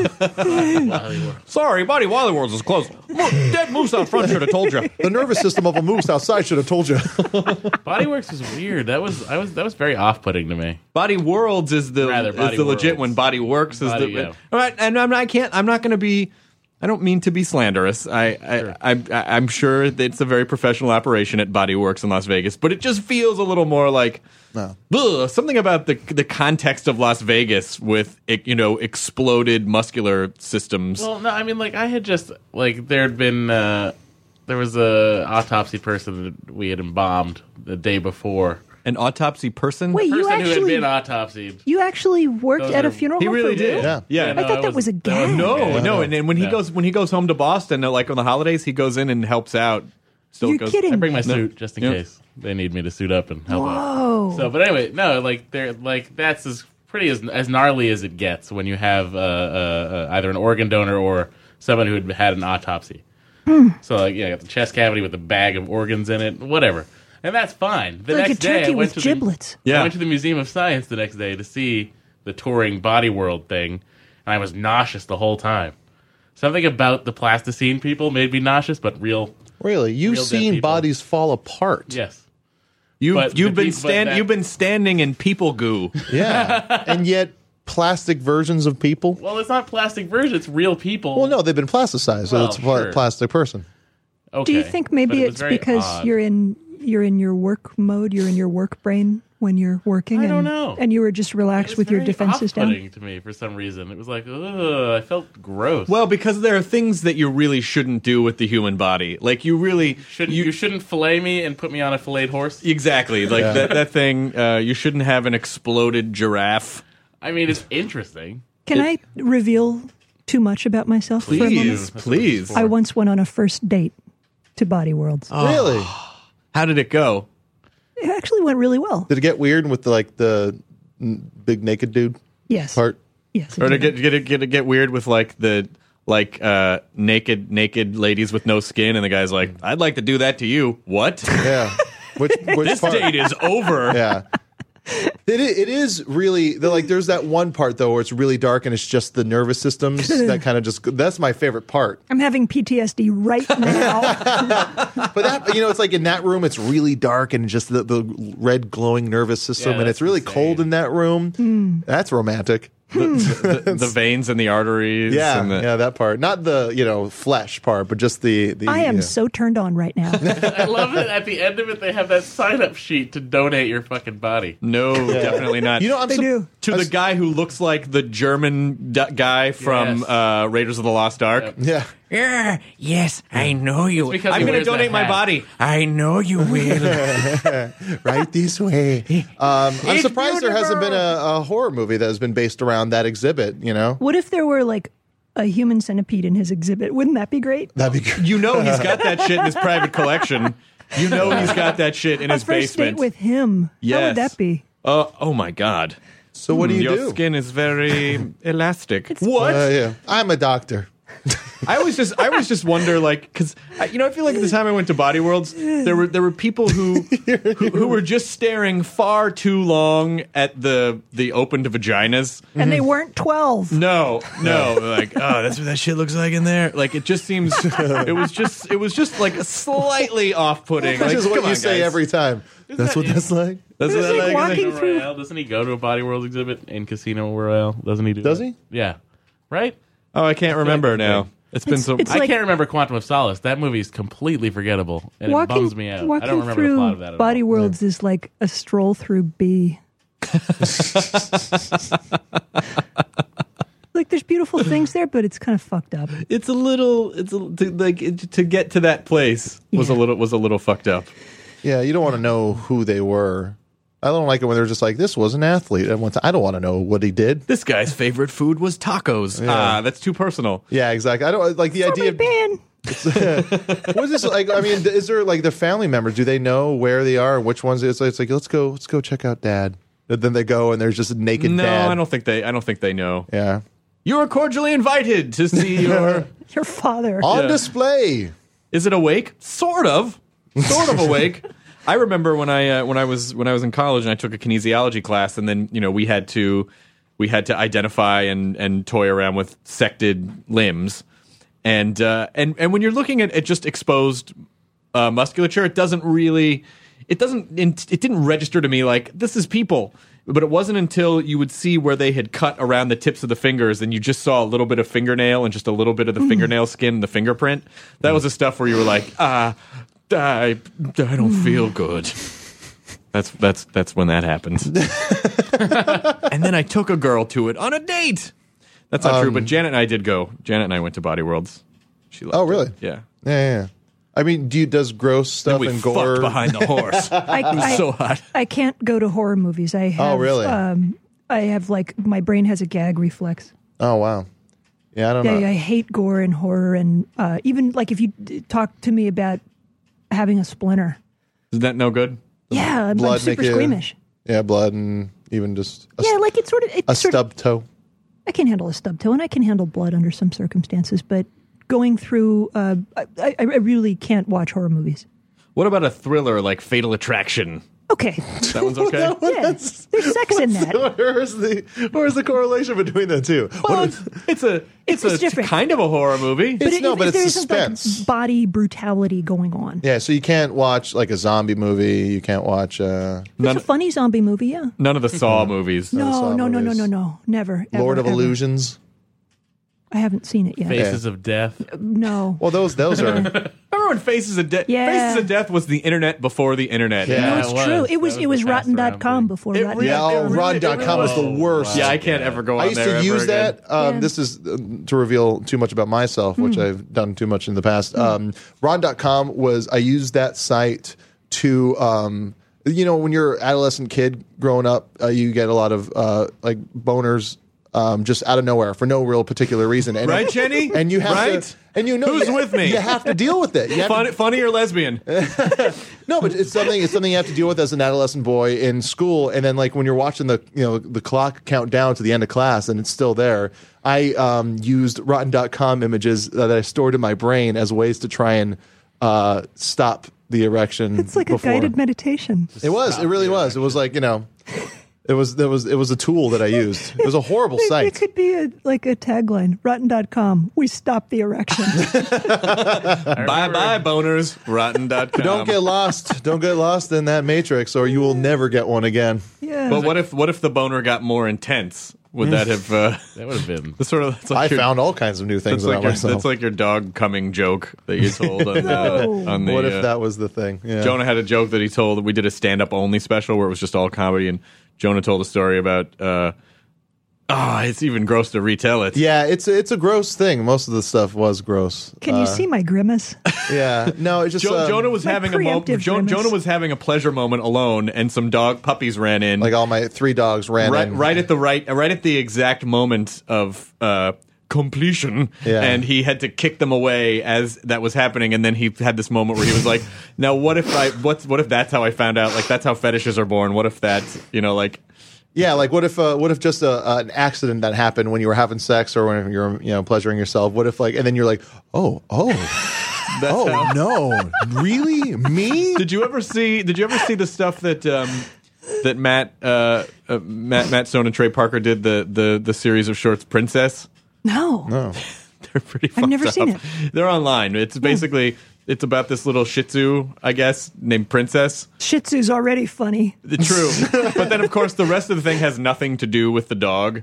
H: Sorry, Body Wally Worlds is closed. Look, dead moose out front should have told you.
F: The nervous system of a moose outside should have told you.
G: Bodyworks was weird. That was I was that was very off putting to me.
H: Body Worlds is the
G: Rather,
H: is
G: Body
H: the legit
G: Worlds.
H: one. Body Works is
G: Body,
H: the
G: yeah.
H: all right. And I'm, I can't. I'm not going to be. I don't mean to be slanderous. I,
G: Sure.
H: I, I, I I'm sure that it's a very professional operation at Body Works in Las Vegas, but it just feels a little more like
F: No.
H: ugh, something about the the context of Las Vegas with you know exploded muscular systems.
G: Well, no, I mean, like I had just like there had been uh, there was a autopsy person that we had embalmed the day before.
H: An autopsy person.
I: Wait, you
G: Person who had
I: actually
G: been autopsied.
I: you actually worked
G: Those
I: at a
G: are-
I: funeral
H: He
I: home?
H: really
I: for-
H: did.
F: Yeah.
H: Yeah.
I: I
G: no,
I: thought
G: it
I: that was a
G: wasn't-
I: gag.
H: No,
F: Yeah.
H: no, and then when he
G: No.
H: goes when he goes home to Boston, uh, like on the holidays, he goes in and helps out. Still
I: You're
H: goes,
I: kidding.
G: I bring my
H: No.
G: suit just in
H: Yeah.
G: case they need me to suit up and help out.
I: Whoa.
G: So, but anyway, no, like they're like that's as pretty as as gnarly as it gets when you have uh, uh, uh, either an organ donor or someone who had had an autopsy. So, like, yeah, got the chest cavity with a bag of organs in it, whatever, and that's fine. The
I: like a
G: next day, I
I: turkey
G: went
I: with
G: to
I: giblets.
G: The,
H: Yeah.
G: I went to the Museum of Science the next day to see the touring Body World thing, and I was nauseous the whole time. Something about the plasticine people made me nauseous, but real,
F: Really? You've
G: Real dead
F: seen
G: people.
F: bodies fall apart.
G: yes.
H: You've
G: But
H: you've
G: the
H: been
G: peop- but
H: stand
G: that-
H: you've been standing in people goo.
F: Yeah. And yet, plastic versions of people?
G: Well, it's not plastic version; it's real people.
F: Well, no, they've been plasticized, so
G: Well,
F: it's a pla-
G: sure.
F: plastic person.
G: Okay.
I: Do you think
G: But
I: maybe
G: it was
I: it's
G: very
I: because
G: odd.
I: you're in you're in your work mode, you're in your work brain when you're working.
G: I
I: and,
G: don't know.
I: And you were just relaxed with your defenses down.
G: It was to me for some reason. It was like, ugh, I felt gross.
H: Well, because there are things that you really shouldn't do with the human body. Like you really
G: shouldn't
H: you,
G: you shouldn't fillet me and put me on a filleted horse.
H: Exactly. Like
F: Yeah.
H: that that thing. Uh, you shouldn't have an exploded giraffe.
G: I mean, it's interesting.
I: Can
H: It-
I: I reveal too much about myself for a moment?
H: Please, please.
I: I once went on a first date to Body Worlds.
F: Really?
H: How did it go?
I: It actually went really well.
F: Did it get weird with the, like the n- big naked dude
I: Yes.
F: part?
I: Yes. it
H: Or to
I: did.
H: get get it get it get weird with like the like uh, naked naked ladies with no skin, and the guy's like, "I'd like to do that to you." What?
F: Yeah. Which which
H: This
F: part?
H: date is over.
F: Yeah. It, i- it is really they're like there's that one part though where it's really dark and it's just the nervous systems that kind of just that's my favorite part.
I: I'm having P T S D right now.
F: But that you know it's like in that room it's really dark and just the, the red glowing nervous system
G: Yeah,
F: and it's
G: that's
F: really
G: insane.
F: cold in that room.
I: Hmm.
F: That's romantic.
H: The, the, the veins and the arteries.
F: Yeah,
H: and the,
F: yeah, that part. Not the you know flesh part, but just the. the
I: I am
F: yeah.
I: so turned on right now.
G: I love it. At the end of it, they have that sign-up sheet to donate your fucking body.
H: No, definitely not.
F: You know, I'm
I: They
F: sup-
I: do.
H: to
F: I'm
H: the
F: s-
H: guy who looks like the German d- guy from
G: Yes.
H: uh, Raiders of the Lost Ark.
G: Yep.
F: Yeah.
H: Yeah, yes, I know you.
G: because
H: I'm
G: he
H: going to
G: wears that
H: donate my
G: hat.
H: body. I know you will.
F: Right this way. Um, I'm
H: It's
F: surprised there hasn't been
H: beautiful.
F: a, a horror movie that has been based around that exhibit. You know,
I: What if there were like a human centipede in his exhibit? Wouldn't that be great?
F: that'd be good.
H: You know he's got that shit in his private collection. You know he's got that shit in
I: A
H: his
I: first
H: basement.
I: date with him. How
H: Yes.
I: would that be?
H: Uh, oh my god.
F: So what do you
H: Your
F: do?
H: skin is very elastic.
F: Uh,
H: What?
F: yeah, I'm a doctor.
H: I always just, I always just wonder, like, because you know, I feel like at the time I went to Body Worlds, there were there were people who who, who were just staring far too long at the the opened vaginas.
I: And they weren't twelve.
H: No, no, like, oh, that's what that shit looks like in there. Like, it just seems, it was just, it was just like slightly off-putting.
F: Which
H: Like,
F: is what
H: come
F: you
H: on,
F: say
H: guys.
F: every time. That's what that's like.
H: That's what
I: It's
H: that
I: like
H: like,
I: walking
G: Casino
I: through-
G: Royale, doesn't he go to a Body World exhibit in Casino Royale? Doesn't he do?
F: Does
G: that?
F: he?
G: Yeah. Right.
H: Oh, I can't remember now. It's been
I: It's-
H: so.
I: it's
G: I
I: like-
G: can't remember Quantum of Solace. That movie is completely forgettable, and
I: walking
G: it bums me out.
I: walking
G: I don't remember
I: through
G: the plot of that at
I: Body
G: all.
I: Worlds is like a stroll through B. Like there's beautiful things there, but it's kind of fucked up.
H: It's a little. It's a, to, like it, to get to that place was a
I: Yeah.
H: little was a little fucked up.
F: Yeah, you don't want to know who they were. I don't like it when they're just like, this was an athlete. And once I don't want to know what he did.
H: This guy's favorite food was tacos. Ah, that's too personal.
F: Yeah, exactly. I don't like the idea.
I: My band.
F: What is this like? I mean, is there like the family members? Do they know where they are? Which ones? It's like, it's like let's go, let's go check out Dad. And then they go and there's just a naked
H: No,
F: dad.
H: I don't think they. I don't think they know.
F: Yeah,
H: You are cordially invited to see your.
I: Your father.
F: on
H: Yeah.
F: display.
H: Is it awake? Sort of. Sort of awake. I remember when I uh, when I was when I was in college and I took a kinesiology class, and then you know we had to we had to identify and and toy around with sected limbs, and uh, and and when you're looking at, at just exposed uh, musculature, it doesn't really it doesn't it didn't register to me like this is people. But it wasn't until you would see where they had cut around the tips of the fingers and you just saw a little bit of fingernail and just a little bit of the fingernail skin and the fingerprint. That was the stuff where you were like, ah, I, I don't feel good. That's that's that's when that happened. And then I took a girl to it on a date. That's not true, but Janet and I did go. Janet and I went to Body Worlds. She loved
F: Oh,
H: it.
F: really?
H: Yeah.
F: Yeah, yeah. yeah. I mean, do you does gross
H: Then
F: stuff
H: we
F: and
H: fucked
F: gore
H: behind the horse.
I: I,
H: It was
I: I-
H: so hot.
I: I can't go to horror movies. I have,
F: Oh, really?
I: Um, I have like my brain has a gag reflex.
F: Oh, wow. Yeah, I don't
I: Yeah,
F: know.
I: I hate gore and horror, and uh, even like if you d- talk to me about having a splinter.
H: Is that no good?
I: Yeah, I'm, I'm
F: blood
I: super
F: make you-
I: squeamish.
F: Yeah, blood and even just a,
I: Yeah, like it's sort of
F: a
I: it's sort of,
F: stub toe.
I: I can handle a stub toe, and I can handle blood under some circumstances, but going through, uh, I, I I really can't watch horror movies.
H: What about a thriller like Fatal Attraction?
I: Okay,
H: That one's okay?
I: yeah, there's sex in that.
F: Where's the where's the correlation between the two?
H: Well,
F: What
H: it's,
F: is-
H: it's a it's,
I: It's
H: a
I: different.
H: kind of a horror movie.
F: It's-
I: it-
F: no,
I: if-
F: but
I: if
F: it's
I: there isn't, like,
F: suspense.
I: body brutality going on.
F: yeah, so you can't watch like a zombie movie. You can't watch uh,
I: It's
H: None,
I: a funny zombie movie, yeah.
H: none of the Saw movies.
I: No,
F: Saw
I: no, no, no,
F: movies.
I: no, no, never.
F: Lord
I: ever,
F: of
I: ever.
F: Illusions.
I: I haven't seen it yet.
G: Faces of Death.
I: No.
F: Well, those those are
H: Remember remember when Faces of Death?
I: Yeah.
H: Faces of Death was the internet before the internet.
F: Yeah.
I: No, it's
G: it was.
I: true. It
G: That
I: was
G: was
I: it was
G: the fast
I: rotten dot
G: around
I: com
G: thing.
I: before
H: It
I: Rotten.
H: really-
F: Yeah, oh,
H: really-
F: rotten dot com was the
G: really-
F: worst.
H: Yeah, I can't ever go on
F: I used
H: there
F: to
H: ever
F: use
H: again.
F: that. Um,
I: Yeah.
F: This is uh, to reveal too much about myself, which I've done too much in the past. Um, rotten dot com was, I used that site to, um, you know, when you're an adolescent kid growing up, uh, you get a lot of uh, like boners um, just out of nowhere for no real particular reason. And,
H: Right, Jenny?
F: And you have
H: Right?
F: to, and you know,
H: Who's
F: you,
H: with me?
F: You have to deal with it. You have to-
H: Funny, funny or lesbian?
F: no, but it's something. It's something you have to deal with as an adolescent boy in school, and then like when you're watching the you know the clock count down to the end of class, and it's still there. I um, used rotten dot com images that I stored in my brain as ways to try and uh, stop the erection.
I: It's like
F: before.
I: a guided meditation.
F: It was. It really was. It was like you know. It was there was it was a tool that I used. It was a horrible
I: It,
F: site.
I: it could be a, like a tagline. rotten dot com. We stop the erection.
H: Bye bye, boners. Rotten dot com.
F: Don't get lost. Don't get lost in that matrix, or you will never get one again.
I: Yeah.
H: But what if what if the boner got more intense? Would that have uh,
G: That would have been.
H: the sort of? That's like
F: I
H: your,
F: found all kinds of new things
H: That's like,
F: about
H: your,
F: myself.
H: that's like your dog coming joke that you told on
I: No.
H: the. On the
F: what if
H: uh,
F: that was the thing? Yeah.
H: Jonah had a joke that he told. We did a stand up only special where it was just all comedy, and Jonah told a story about. Uh, oh, it's even gross to retell it.
F: Yeah, it's it's a gross thing. Most of the stuff was gross.
I: Can you
F: Uh,
I: see my grimace?
F: Yeah, no, it just
H: Jo-
F: um,
H: Jonah was
I: My
H: having a moment.
I: preemptive
H: Jo-
I: grimace.
H: Jonah was having a pleasure moment alone, and some dog puppies ran in.
F: like all my three dogs ran
H: right,
F: in.
H: right at the right, right at the exact moment of uh, completion,
F: Yeah.
H: and he had to kick them away as that was happening. And then he had this moment where he was like, "Now, what if I? What's what if that's how I found out? Like that's how fetishes are born. What if that's you know like."
F: Yeah, like what if uh, what if just a, uh, an accident that happened when you were having sex or when you're you know pleasuring yourself? What if like and then you're like, oh oh
H: That's
F: oh
H: how-
F: no, really me?
H: Did you ever see? Did you ever see the stuff that um, that Matt uh, uh, Matt Matt Stone and Trey Parker did the the the series of shorts Princess?
I: No.
F: No.
H: They're pretty.
I: I've never
H: fucked
I: seen
H: up. They're online. It's basically it's about this little Shih Tzu, I guess, named Princess.
I: Shih Tzu's already funny.
H: True, but then of course the rest of the thing has nothing to do with the dog.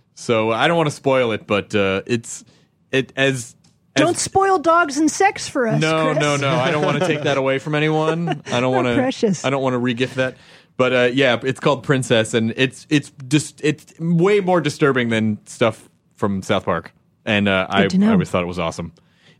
H: So I don't want to spoil it, but uh, it's it as. as
I: Don't spoil dogs and sex for us.
H: No,
I: Chris.
H: no, no. I don't want to take that away from anyone. I don't want to.
I: precious.
H: I don't want to regift that. But uh, yeah, it's called Princess, and it's it's just it's way more disturbing than stuff from South Park. And uh, I,
I: to know.
H: I always thought it was awesome.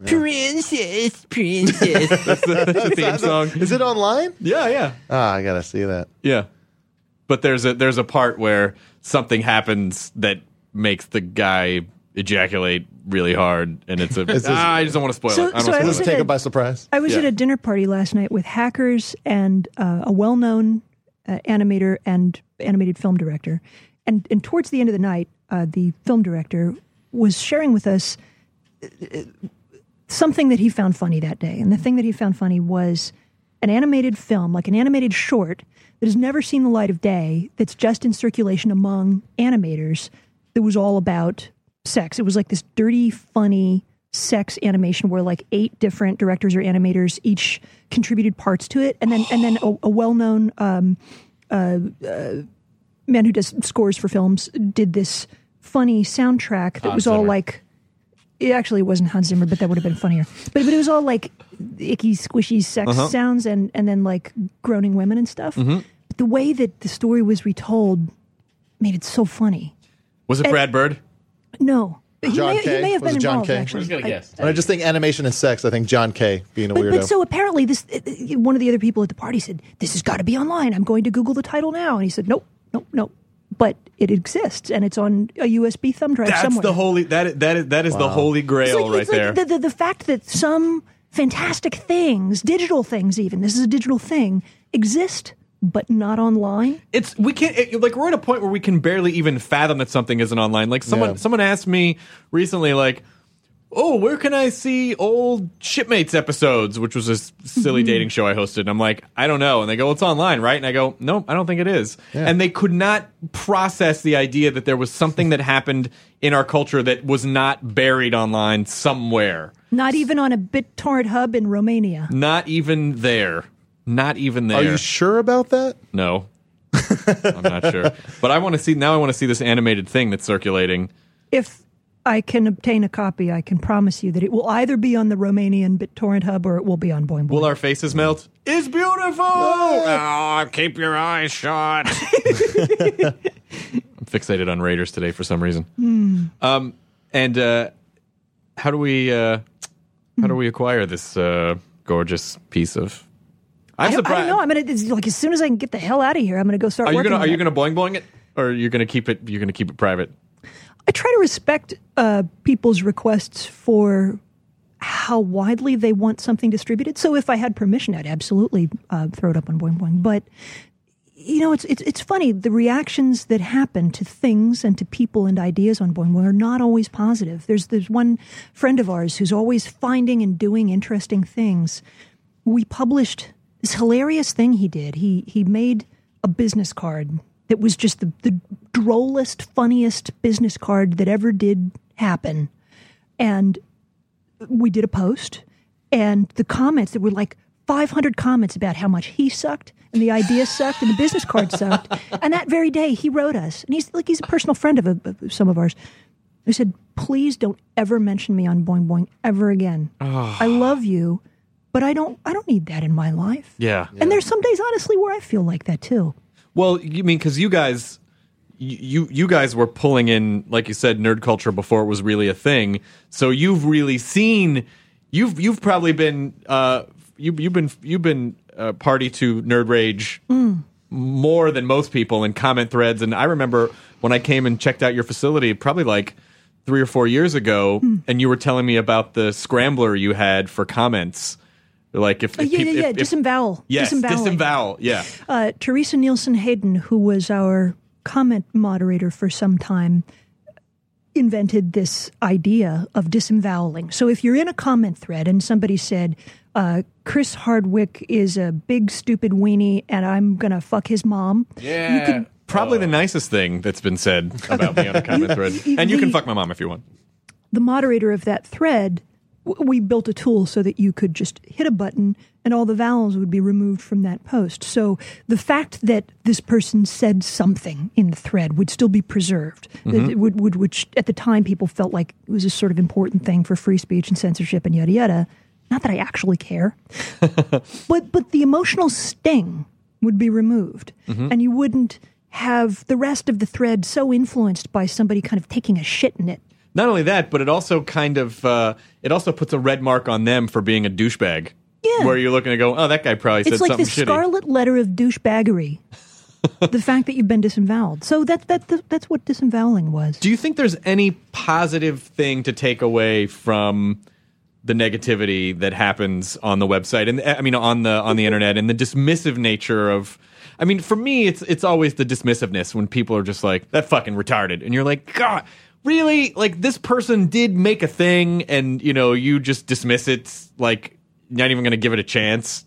H: Princess, princess. That's the, that's the theme song.
F: Is it online?
H: Yeah, yeah,
F: Ah, I gotta see that.
H: yeah. But there's a there's a part where something happens that makes the guy ejaculate really hard, and it's a.
F: this-
H: ah, I just don't want to spoil
I: So-
H: it. I don't
I: so
H: want
I: I
H: to
I: was
H: spoil
I: in
H: it.
F: Take
I: a-
F: it by surprise.
I: I was
H: Yeah.
I: at a dinner party last night with hackers and uh, a well-known uh, animator and animated film director. And, and towards the end of the night, uh, the film director was sharing with us uh, something that he found funny that day. And the thing that he found funny was an animated film, like an animated short that has never seen the light of day, that's just in circulation among animators, that was all about sex. It was like this dirty, funny sex animation where like eight different directors or animators each contributed parts to it, and then and then a, a well-known um, uh, uh, man who does scores for films did this funny soundtrack that
G: Hans
I: was all
G: Zimmer.
I: like. It actually wasn't Hans Zimmer, but that would have been funnier. But but it was all like icky, squishy sex
H: Uh-huh.
I: sounds and and then like groaning women and stuff.
H: Mm-hmm.
I: But the way that the story was retold made it so funny.
H: Was it Brad Bird?
I: No. He
F: John
I: may,
F: Kay?
I: he may have
F: Was
I: been
F: it John
I: involved,
F: Kay?
I: actually.
G: I was gonna
I: I-
G: guess.
F: When I just think animation and sex, I think John Kay being a
I: But,
F: weirdo.
I: but so apparently, this uh, uh, one of the other people at the party said, "This has got to be online. I'm going to Google the title now." And he said, "Nope, nope, nope." But it exists, and it's on a U S B thumb drive
H: That's
I: somewhere.
H: the holy that is, that is that is the holy
I: It's
H: grail
I: like,
H: right
I: it's
H: there.
I: like the, the, the fact that some fantastic things, digital things, even this is a digital thing, exist but not online.
H: It's we can't it, like we're at a point where we can barely even fathom that something isn't online. Like someone
F: Yeah.
H: someone asked me recently, like, "Oh, where can I see old Shipmates episodes?" Which was a s- silly dating show I hosted. And I'm like, I don't know. And they go, "It's online, right?" And I go, "Nope, I don't think it is." And they could not process the idea that there was something that happened in our culture that was not buried online somewhere.
I: Not even on a BitTorrent hub in Romania.
H: Not even there. Not even there.
F: Are you sure about that?
H: No. I'm not sure. But I want to see now I want to see this animated thing that's circulating.
I: If I can obtain a copy. I can promise you that it will either be on the Romanian BitTorrent hub or it will be on Boing Boing.
H: Will our faces melt? It's beautiful! Oh, keep your eyes shut. I'm fixated on Raiders today for some reason.
I: Mm.
H: Um, and uh, how do we uh, how do we acquire this uh, gorgeous piece of? I'm
I: I don't,
H: surprised.
I: I don't know. I'm gonna it's like as soon as I can get the hell out of here, I'm gonna go start.
H: Are you
I: working
H: gonna
I: on
H: Are you
I: it.
H: gonna boing boing it, or are you gonna keep it? You're gonna keep it private.
I: I try to respect uh, people's requests for how widely they want something distributed. So if I had permission, I'd absolutely uh, throw it up on Boing Boing. But you know, it's it's it's funny. The reactions that happen to things and to people and ideas on Boing Boing are not always positive. There's there's one friend of ours who's always finding and doing interesting things. We published this hilarious thing he did. He he made a business card that was just the, the drollest, funniest business card that ever did happen. And we did a post, and the comments, there were like five hundred comments about how much he sucked, and the idea sucked, and the business card sucked. And that very day, he wrote us, and he's like he's a personal friend of, a, of some of ours. He said, "Please don't ever mention me on Boing Boing ever again. Oh. I love you, but I don't I don't need that in my life."
H: Yeah.
I: And there's some days, honestly, where I feel like that too.
H: Well, you mean because you guys, you you guys were pulling in, like you said, nerd culture before it was really a thing. So you've really seen, you've you've probably been, uh, you you've been you've been uh, party to nerd rage mm. more than most people in comment threads. And I remember when I came and checked out your facility, probably like three or four years ago, mm. and you were telling me about the scrambler you had for comments. Like if,
I: if
H: oh,
I: yeah,
H: if,
I: yeah, yeah,
H: if,
I: disembowel.
H: Yes,
I: Disemboweling.
H: disembowel. Yeah.
I: Uh, Teresa Nielsen Hayden, who was our comment moderator for some time, invented this idea of disemvoweling. So if you're in a comment thread and somebody said, uh, Chris Hardwick is a big stupid weenie and I'm gonna fuck his mom,
H: yeah,
I: you could,
H: probably the nicest thing that's been said about me on a comment thread. And you
I: the,
H: can fuck my mom if you want.
I: The moderator of that thread, we built a tool so that you could just hit a button and all the vowels would be removed from that post. So the fact that this person said something in the thread would still be preserved, mm-hmm. would, would, which at the time people felt like it was a sort of important thing for free speech and censorship and yada yada. Not that I actually care. but but the emotional sting would be removed. Mm-hmm. And you wouldn't have the rest of the thread so influenced by somebody kind of taking a shit in it.
H: Not only that, but it also kind of uh, it also puts a red mark on them for being a douchebag.
I: Yeah,
H: where you're looking to go, oh, that guy probably said
I: it's like
H: something
I: the
H: shitty.
I: scarlet letter of douchebaggery. The fact that you've been disemboweled. So that that, that that's what disemvoweling was.
H: Do you think there's any positive thing to take away from the negativity that happens on the website and I mean on the on the internet and the dismissive nature of? I mean, for me, it's it's always the dismissiveness when people are just like, that fucking retarded, and you're like, God. Really? Like, this person did make a thing, and, you know, you just dismiss it, like, not even going to give it a chance?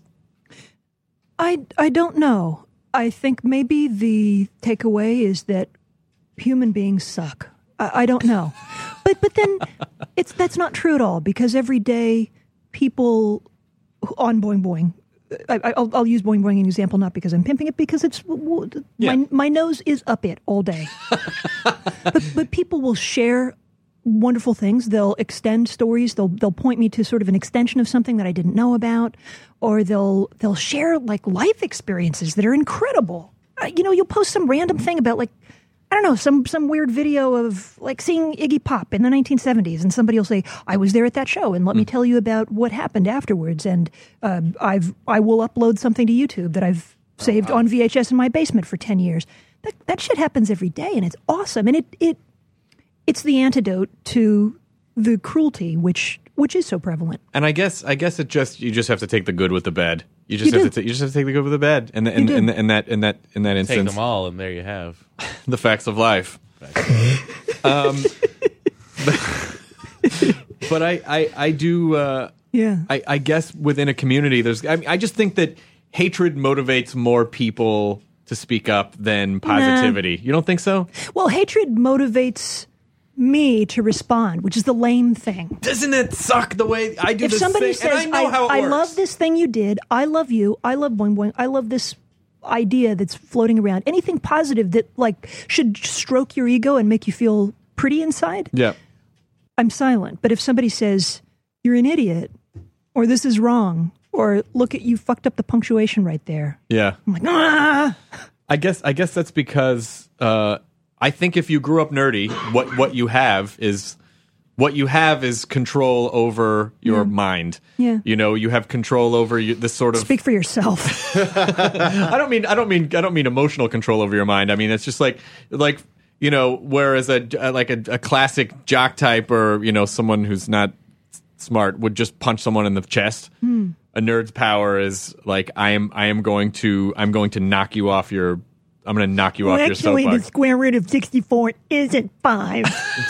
I: I, I don't know. I think maybe the takeaway is that human beings suck. I, I don't know. but but then it's that's not true at all, because every day people on Boing Boing, I, I'll, I'll use Boing Boing as an example, not because I'm pimping it, because it's yeah. my my nose is up it all day. but but people will share wonderful things. They'll extend stories. They'll they'll point me to sort of an extension of something that I didn't know about, or they'll they'll share like life experiences that are incredible. Uh, you know, you'll post some random thing about like, I don't know, some some weird video of like seeing Iggy Pop in the nineteen seventies, and somebody will say, "I was there at that show, and let mm. me tell you about what happened afterwards." And uh, I've I will upload something to YouTube that I've saved oh, wow. on V H S in my basement for ten years. That that shit happens every day, and it's awesome. And it it it's the antidote to the cruelty which which is so prevalent.
H: And I guess I guess it just you just have to take the good with the bad. You just
I: you
H: have do. to t- you just have to take the good with the bad, and and and, and that in that in that instance,
G: take them all, and there you have
H: the facts of life. um, but, but I, I I do uh,
I: yeah.
H: I, I guess within a community, there's I mean I just think that hatred motivates more people to speak up than positivity. Nah. You don't think so?
I: Well, hatred motivates me to respond, which is the lame thing.
H: Doesn't it suck the way I do
I: if
H: this
I: somebody
H: thing?
I: says,
H: and I know
I: I,
H: how it
I: I
H: works.
I: love this thing you did, I love you, I love Boing Boing, I love this idea that's floating around, anything positive that like should stroke your ego and make you feel pretty inside,
H: yeah,
I: I'm silent. But if somebody says, you're an idiot, or this is wrong, or look at you fucked up the punctuation right there.
H: Yeah.
I: I'm like, ah!
H: I guess I guess that's because uh, I think if you grew up nerdy, what, what you have is what you have is control over your
I: Yeah.
H: mind.
I: Yeah.
H: You know, you have control over you, this sort of.
I: Speak for yourself.
H: I don't mean I don't mean I don't mean emotional control over your mind. I mean it's just like like you know, whereas a like a, a classic jock type or you know someone who's not smart would just punch someone in the chest.
I: Hmm.
H: A nerd's power is like I am I am going to I'm going to knock you off your I'm going to knock you
I: well,
H: off your
I: actually, the
H: soapbox.
I: square root of sixty-four isn't five.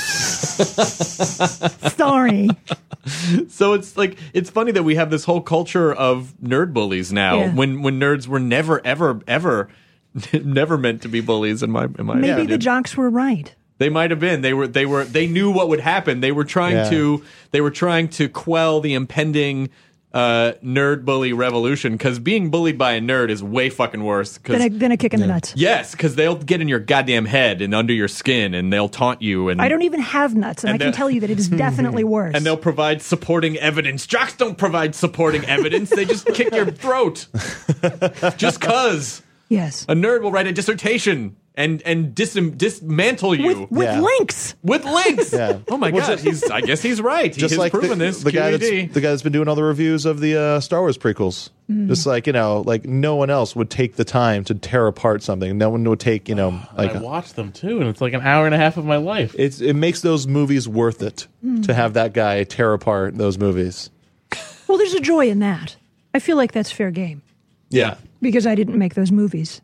I: Sorry.
H: So it's like it's funny that we have this whole culture of nerd bullies now
I: Yeah.
H: when when nerds were never ever ever never meant to be bullies in my in my
I: Maybe
H: opinion.
I: the jocks were right.
H: They might have been. They were. They were. They knew what would happen. They were trying
F: Yeah.
H: to. They were trying to quell the impending uh, nerd bully revolution. Because being bullied by a nerd is way fucking worse. 'Cause-
I: Then a, then a kick in the nuts.
H: yes, because they'll get in your goddamn head and under your skin, and they'll taunt you. And
I: I don't even have nuts, and,
H: And
I: I can
H: the-
I: tell you that it is definitely worse.
H: and they'll provide supporting evidence. Jocks don't provide supporting evidence. They just kick your throat. Just cause
I: yes.
H: a nerd will write a dissertation and and dis- dismantle you
I: With, with
F: Yeah.
I: links.
H: with links.
F: Yeah.
H: Oh my god, he's. I guess he's right. He
F: Just
H: has
F: like
H: proven
F: the,
H: this.
F: the guy
H: Q E D.
F: that's the guy that's been doing all the reviews of the uh, Star Wars prequels.
I: Mm.
F: Just like you know, like no one else would take the time to tear apart something. No one would take you know like
G: I watch them too, and it's like an hour and a half of my life.
F: it's it makes those movies worth it
I: Mm.
F: to have that guy tear apart those movies.
I: Well, there's a joy in that. I feel like that's fair game
H: Yeah.
I: because I didn't make those movies.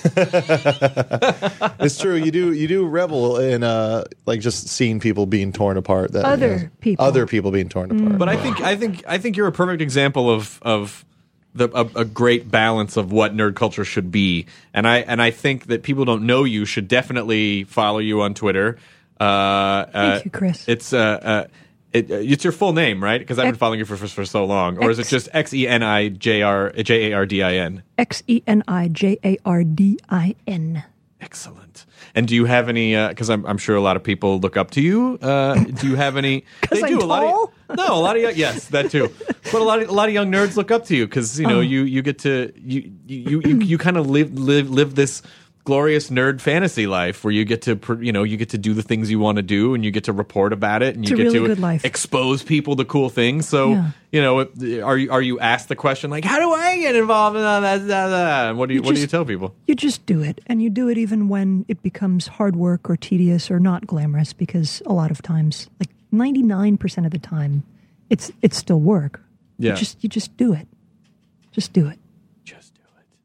F: It's true. You do you do revel in uh like just seeing people being torn apart. That,
I: Other
F: you know,
I: people.
F: other people being torn apart.
H: But I think I think I think you're a perfect example of of the a, a great balance of what nerd culture should be. And I and I think that people don't know you should definitely follow you on Twitter. Uh,
I: Thank
H: uh,
I: you, Chris.
H: It's uh, uh it, uh, it's your full name, right? Because I've been
I: X-
H: following you for, for for so long. Or is it
I: X-
H: just X E N I J R J A R D I N?
I: X E N I J A R D I N.
H: Excellent. And do you have any? Because I'm, I'm sure a lot of people look up to you. Uh, do you have any?
I: 'Cause
H: they
I: I'm
H: do a lot
I: tall?
H: of. No, a lot of young- yes, that too. But a lot of a lot of young nerds look up to you because you know
I: Oh.
H: you you get to you you you, you kind of live live live this glorious nerd fantasy life where you get to pr- you know you get to do the things you want to do and you get to report about it and
I: It's
H: you
I: a
H: get
I: really
H: to
I: good life.
H: expose people to cool things. So
I: Yeah.
H: you know, it- are you are you asked the question like, how do I get involved in all that? that, that? And what do you,
I: You
H: what do you
I: just-
H: tell people?
I: You just do it, and you do it even when it becomes hard work or tedious or not glamorous, because a lot of times, like ninety-nine percent of the time, it's it's still work.
H: Yeah.
I: You just you just do it. Just do it.
H: Just do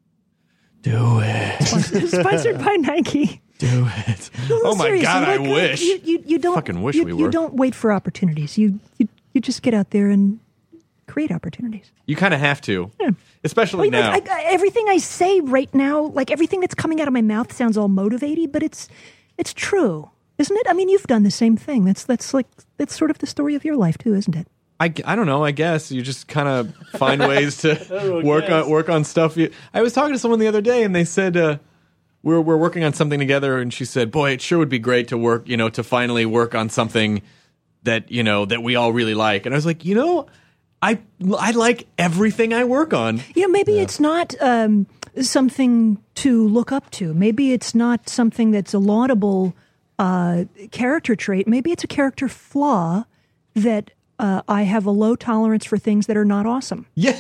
H: it. Do it.
I: Sponsored by Nike.
H: Do it.
I: No,
H: Oh my
I: seriously,
H: god, I
I: like, uh,
H: wish.
I: You, you, you don't
H: Fucking wish
I: you,
H: we
I: You
H: were.
I: don't wait for opportunities. You you you just get out there and create opportunities.
H: You kind of have to,
I: Yeah.
H: especially
I: Well,
H: now.
I: like, I, I, everything I say right now, like everything that's coming out of my mouth, sounds all motivating, but it's it's true, isn't it? I mean, you've done the same thing. That's that's like that's sort of the story of your life too, isn't it?
H: I, I don't know. I guess you just kind of find ways to work
G: guess.
H: on work on stuff. You, I was talking to someone the other day, and they said uh, we're we're working on something together, and she said, "Boy, it sure would be great to work, you know, to finally work on something that you know that we all really like." And I was like, you know, I I like everything I work on.
I: You know, maybe it's not um, something to look up to. Maybe it's not something that's a laudable uh, character trait. Maybe it's a character flaw that uh, I have a low tolerance for things that are not awesome.
H: Yeah,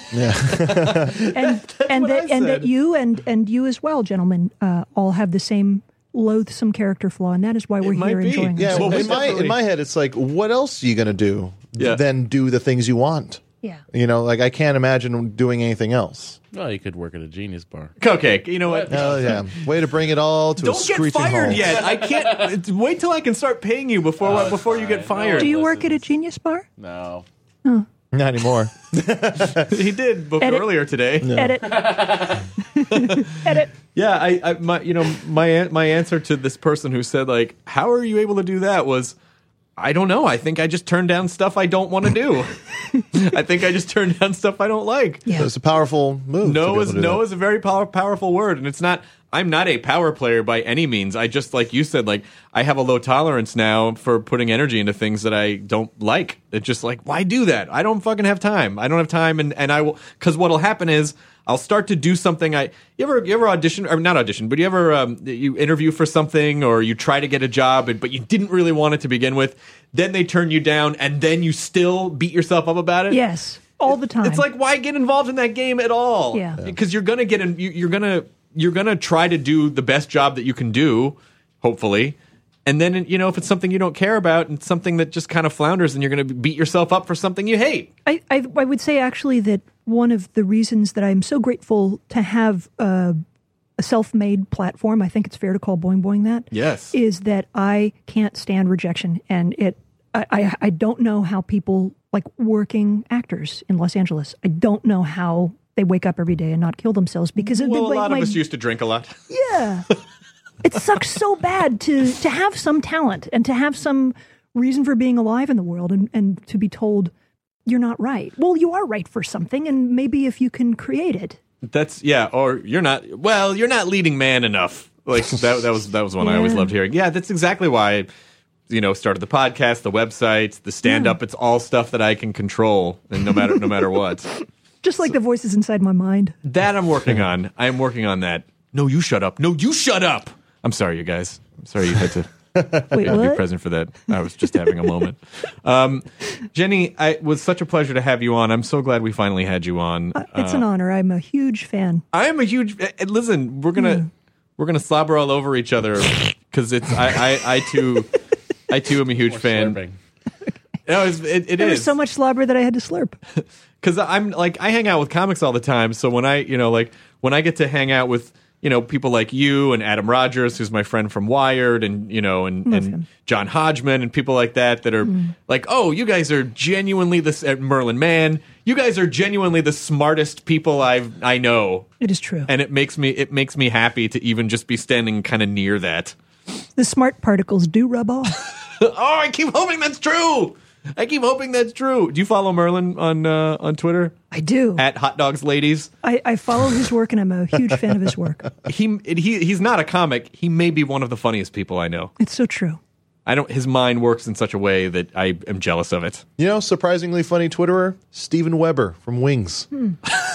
I: And and
H: what I
I: that and that
H: said.
I: you and and you as well, gentlemen, uh, all have the same loathsome character flaw, and that is why we're
H: might
I: here
H: be.
I: enjoying
F: Yeah,
I: ourselves.
H: Well,
F: in
H: we
F: my
H: definitely-
F: in my head, it's like, what else are you gonna do
H: Yeah.
F: than do the things you want?
I: Yeah.
F: You know, like I can't imagine doing anything else.
G: Well, you could work at a Genius Bar.
H: okay. You know what?
F: Oh yeah, way to bring it all to a
H: Don't get
F: screeching
H: fired
F: halt.
H: yet. I can't. it's- Wait till I can start paying you before
G: Oh,
H: before you get
G: fine. No
H: fired.
I: Do you
G: Listen.
I: work at a Genius Bar?
G: No.
F: Not anymore.
H: He did before,
I: Edit.
H: earlier today.
I: Edit. Edit.
H: Yeah, I, I my you know my an- my answer to this person who said like, how are you able to do that was, I don't know. I think I just turn down stuff I don't want to do. I think I just turn down stuff I don't like.
F: Yeah. So it's a powerful move.
H: No
F: to
H: is
F: do
H: no
F: that.
H: is a very power, powerful word, and it's not. I'm not a power player by any means. I just, like you said, like I have a low tolerance now for putting energy into things that I don't like. It's just like, why do that? I don't fucking have time. I don't have time, and, and I will, because what'll happen is I'll start to do something. I you ever you ever audition or not audition, but you ever um, you interview for something or you try to get a job, and, but you didn't really want it to begin with. Then they turn you down, and then you still beat yourself up about it.
I: Yes, all the time.
H: It's like, why get involved in that game at all?
I: Yeah,
H: because you're gonna get in. You, you're gonna you're gonna try to do the best job that you can do, hopefully. And then, you know, if it's something you don't care about and something that just kind of flounders, then you're going to beat yourself up for something you hate.
I: I, I, I would say, actually, that one of the reasons that I'm so grateful to have uh, a self-made platform, I think it's fair to call Boing Boing that,
H: yes,
I: is that I can't stand rejection. And it, I, I, I don't know how people, like working actors in Los Angeles, I don't know how they wake up every day and not kill themselves because of
H: well,
I: the, like,
H: a lot
I: my,
H: of us used to drink a lot.
I: Yeah. It sucks so bad to, to have some talent and to have some reason for being alive in the world and, and to be told you're not right. Well, you are right for something, and maybe if you can create it.
H: That's, yeah, or you're not, well, you're not leading man enough. Like, that, that was that was one
I: yeah.
H: I always loved hearing. Yeah, that's exactly why I, you know, started the podcast, the website, the stand-up. Yeah. It's all stuff that I can control, and no matter no matter what.
I: Just like so, the voices inside my mind.
H: That I'm working on. I'm working on that. No, you shut up. No, you shut up. I'm sorry, you guys. I'm sorry you had to
I: Wait,
H: be
I: what?
H: present for that. I was just having a moment. Um, Jenny, I, it was such a pleasure to have you on. I'm so glad we finally had you on.
I: Uh, it's uh, an honor. I'm a huge fan.
H: I am a huge. Uh, listen, we're gonna mm. we're gonna slobber all over each other because it's. I, I I too I too am a huge
G: More
H: fan.
G: Slurping.
H: No, it's, it, it
I: there
H: is.
I: was so much slobber that I had to slurp.
H: Because I'm like I hang out with comics all the time, so when I you know like when I get to hang out with. You know, people like you and Adam Rogers, who's my friend from Wired, and you know, and, and John Hodgman, and people like that that are mm. like, oh, you guys are genuinely the uh, Merlin Mann. You guys are genuinely the smartest people I I know.
I: It is true,
H: and it makes me it makes me happy to even just be standing kind of near that.
I: The smart particles do rub off.
H: Oh, I keep hoping that's true. I keep hoping that's true. Do you follow Merlin on uh, on Twitter?
I: I do.
H: At Hot Dogs Ladies.
I: I, I follow his work, and I'm a huge fan of his work.
H: He he he's not a comic. He may be one of the funniest people I know.
I: It's so true.
H: I don't. His mind works in such a way that I am jealous of it.
F: You know, surprisingly funny Twitterer, Steven Weber from Wings.
I: Hmm.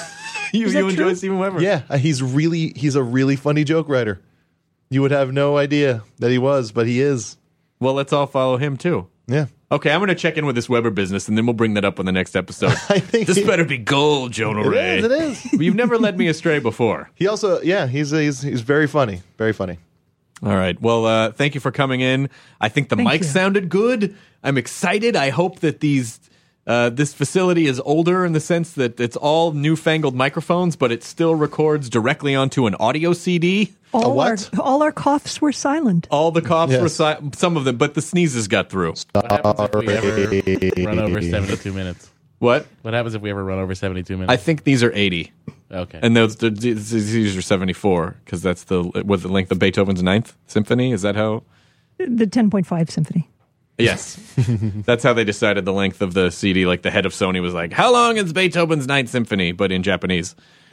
H: you you enjoy Steven Weber?
F: Yeah, he's really he's a really funny joke writer. You would have no idea that he was, but he is.
H: Well, let's all follow him too.
F: Yeah.
H: Okay, I'm going to check in with this Weber business, and then we'll bring that up on the next episode. I think this he, better be gold, Jonah
F: it
H: Ray.
F: Is, it is.
H: You've never led me astray before.
F: He also, yeah, he's he's he's very funny, very funny.
H: All right. Well, uh, thank you for coming in. I think the
I: thank
H: mic
I: you.
H: sounded good. I'm excited. I hope that these uh, this facility is older in the sense that it's all newfangled microphones, but it still records directly onto an audio C D.
I: All
F: A what?
I: Our, all our coughs were silent.
H: All the coughs
F: yes.
H: were si- some of them, but the sneezes got through.
G: What happens if we ever run over seventy-two minutes?
H: What?
G: What happens if we ever run over seventy-two minutes?
H: I think these are eighty.
G: Okay.
H: And those these are seventy-four because that's the what the length of Beethoven's Ninth Symphony. Is that how?
I: The ten point five symphony.
H: Yes, that's how they decided the length of the C D. Like the head of Sony was like, "How long is Beethoven's Ninth Symphony?" But in Japanese.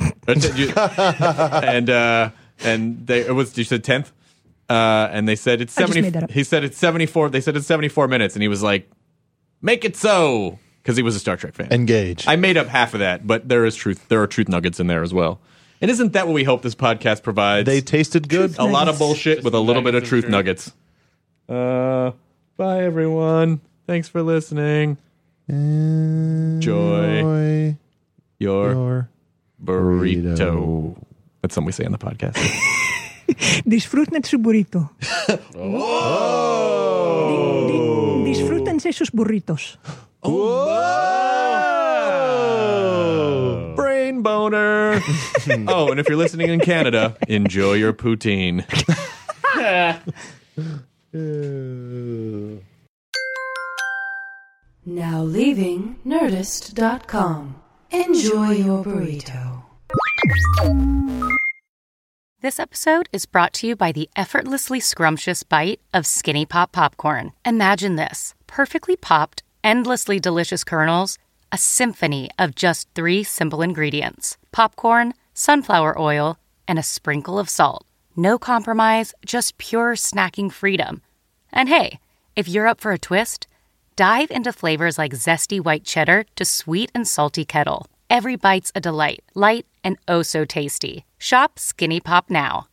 H: and uh, and they it was you said tenth, uh, and they said it's seventy. He said it's seventy-four. They said it's seventy-four minutes, and he was like, "Make it so." Because he was a Star Trek fan.
F: Engage.
H: I made up half of that, but there is truth. There are truth nuggets in there as well. And isn't that what we hope this podcast provides?
F: They tasted good.
I: Truth
H: a lot of bullshit
G: Just
H: with a little bit of truth
G: truth.
H: nuggets. Uh, bye, everyone. Thanks for listening. Enjoy your,
F: your
H: burrito.
F: burrito.
H: That's something we say on the podcast.
I: Disfruten su burrito.
H: Whoa!
I: Di, di, disfrútense sus burritos.
H: Whoa! Brain boner. Oh, and if you're listening in Canada, enjoy your poutine.
E: Now leaving Nerdist dot com. Enjoy your burrito.
J: This episode is brought to you by the effortlessly scrumptious bite of Skinny Pop Popcorn. Imagine this. perfectly popped, endlessly delicious kernels, a symphony of just three simple ingredients: popcorn, sunflower oil, and a sprinkle of salt. No compromise, just pure snacking freedom. And hey, if you're up for a twist, dive into flavors like zesty white cheddar to sweet and salty kettle. Every bite's a delight, light and oh so tasty. Shop Skinny Pop now.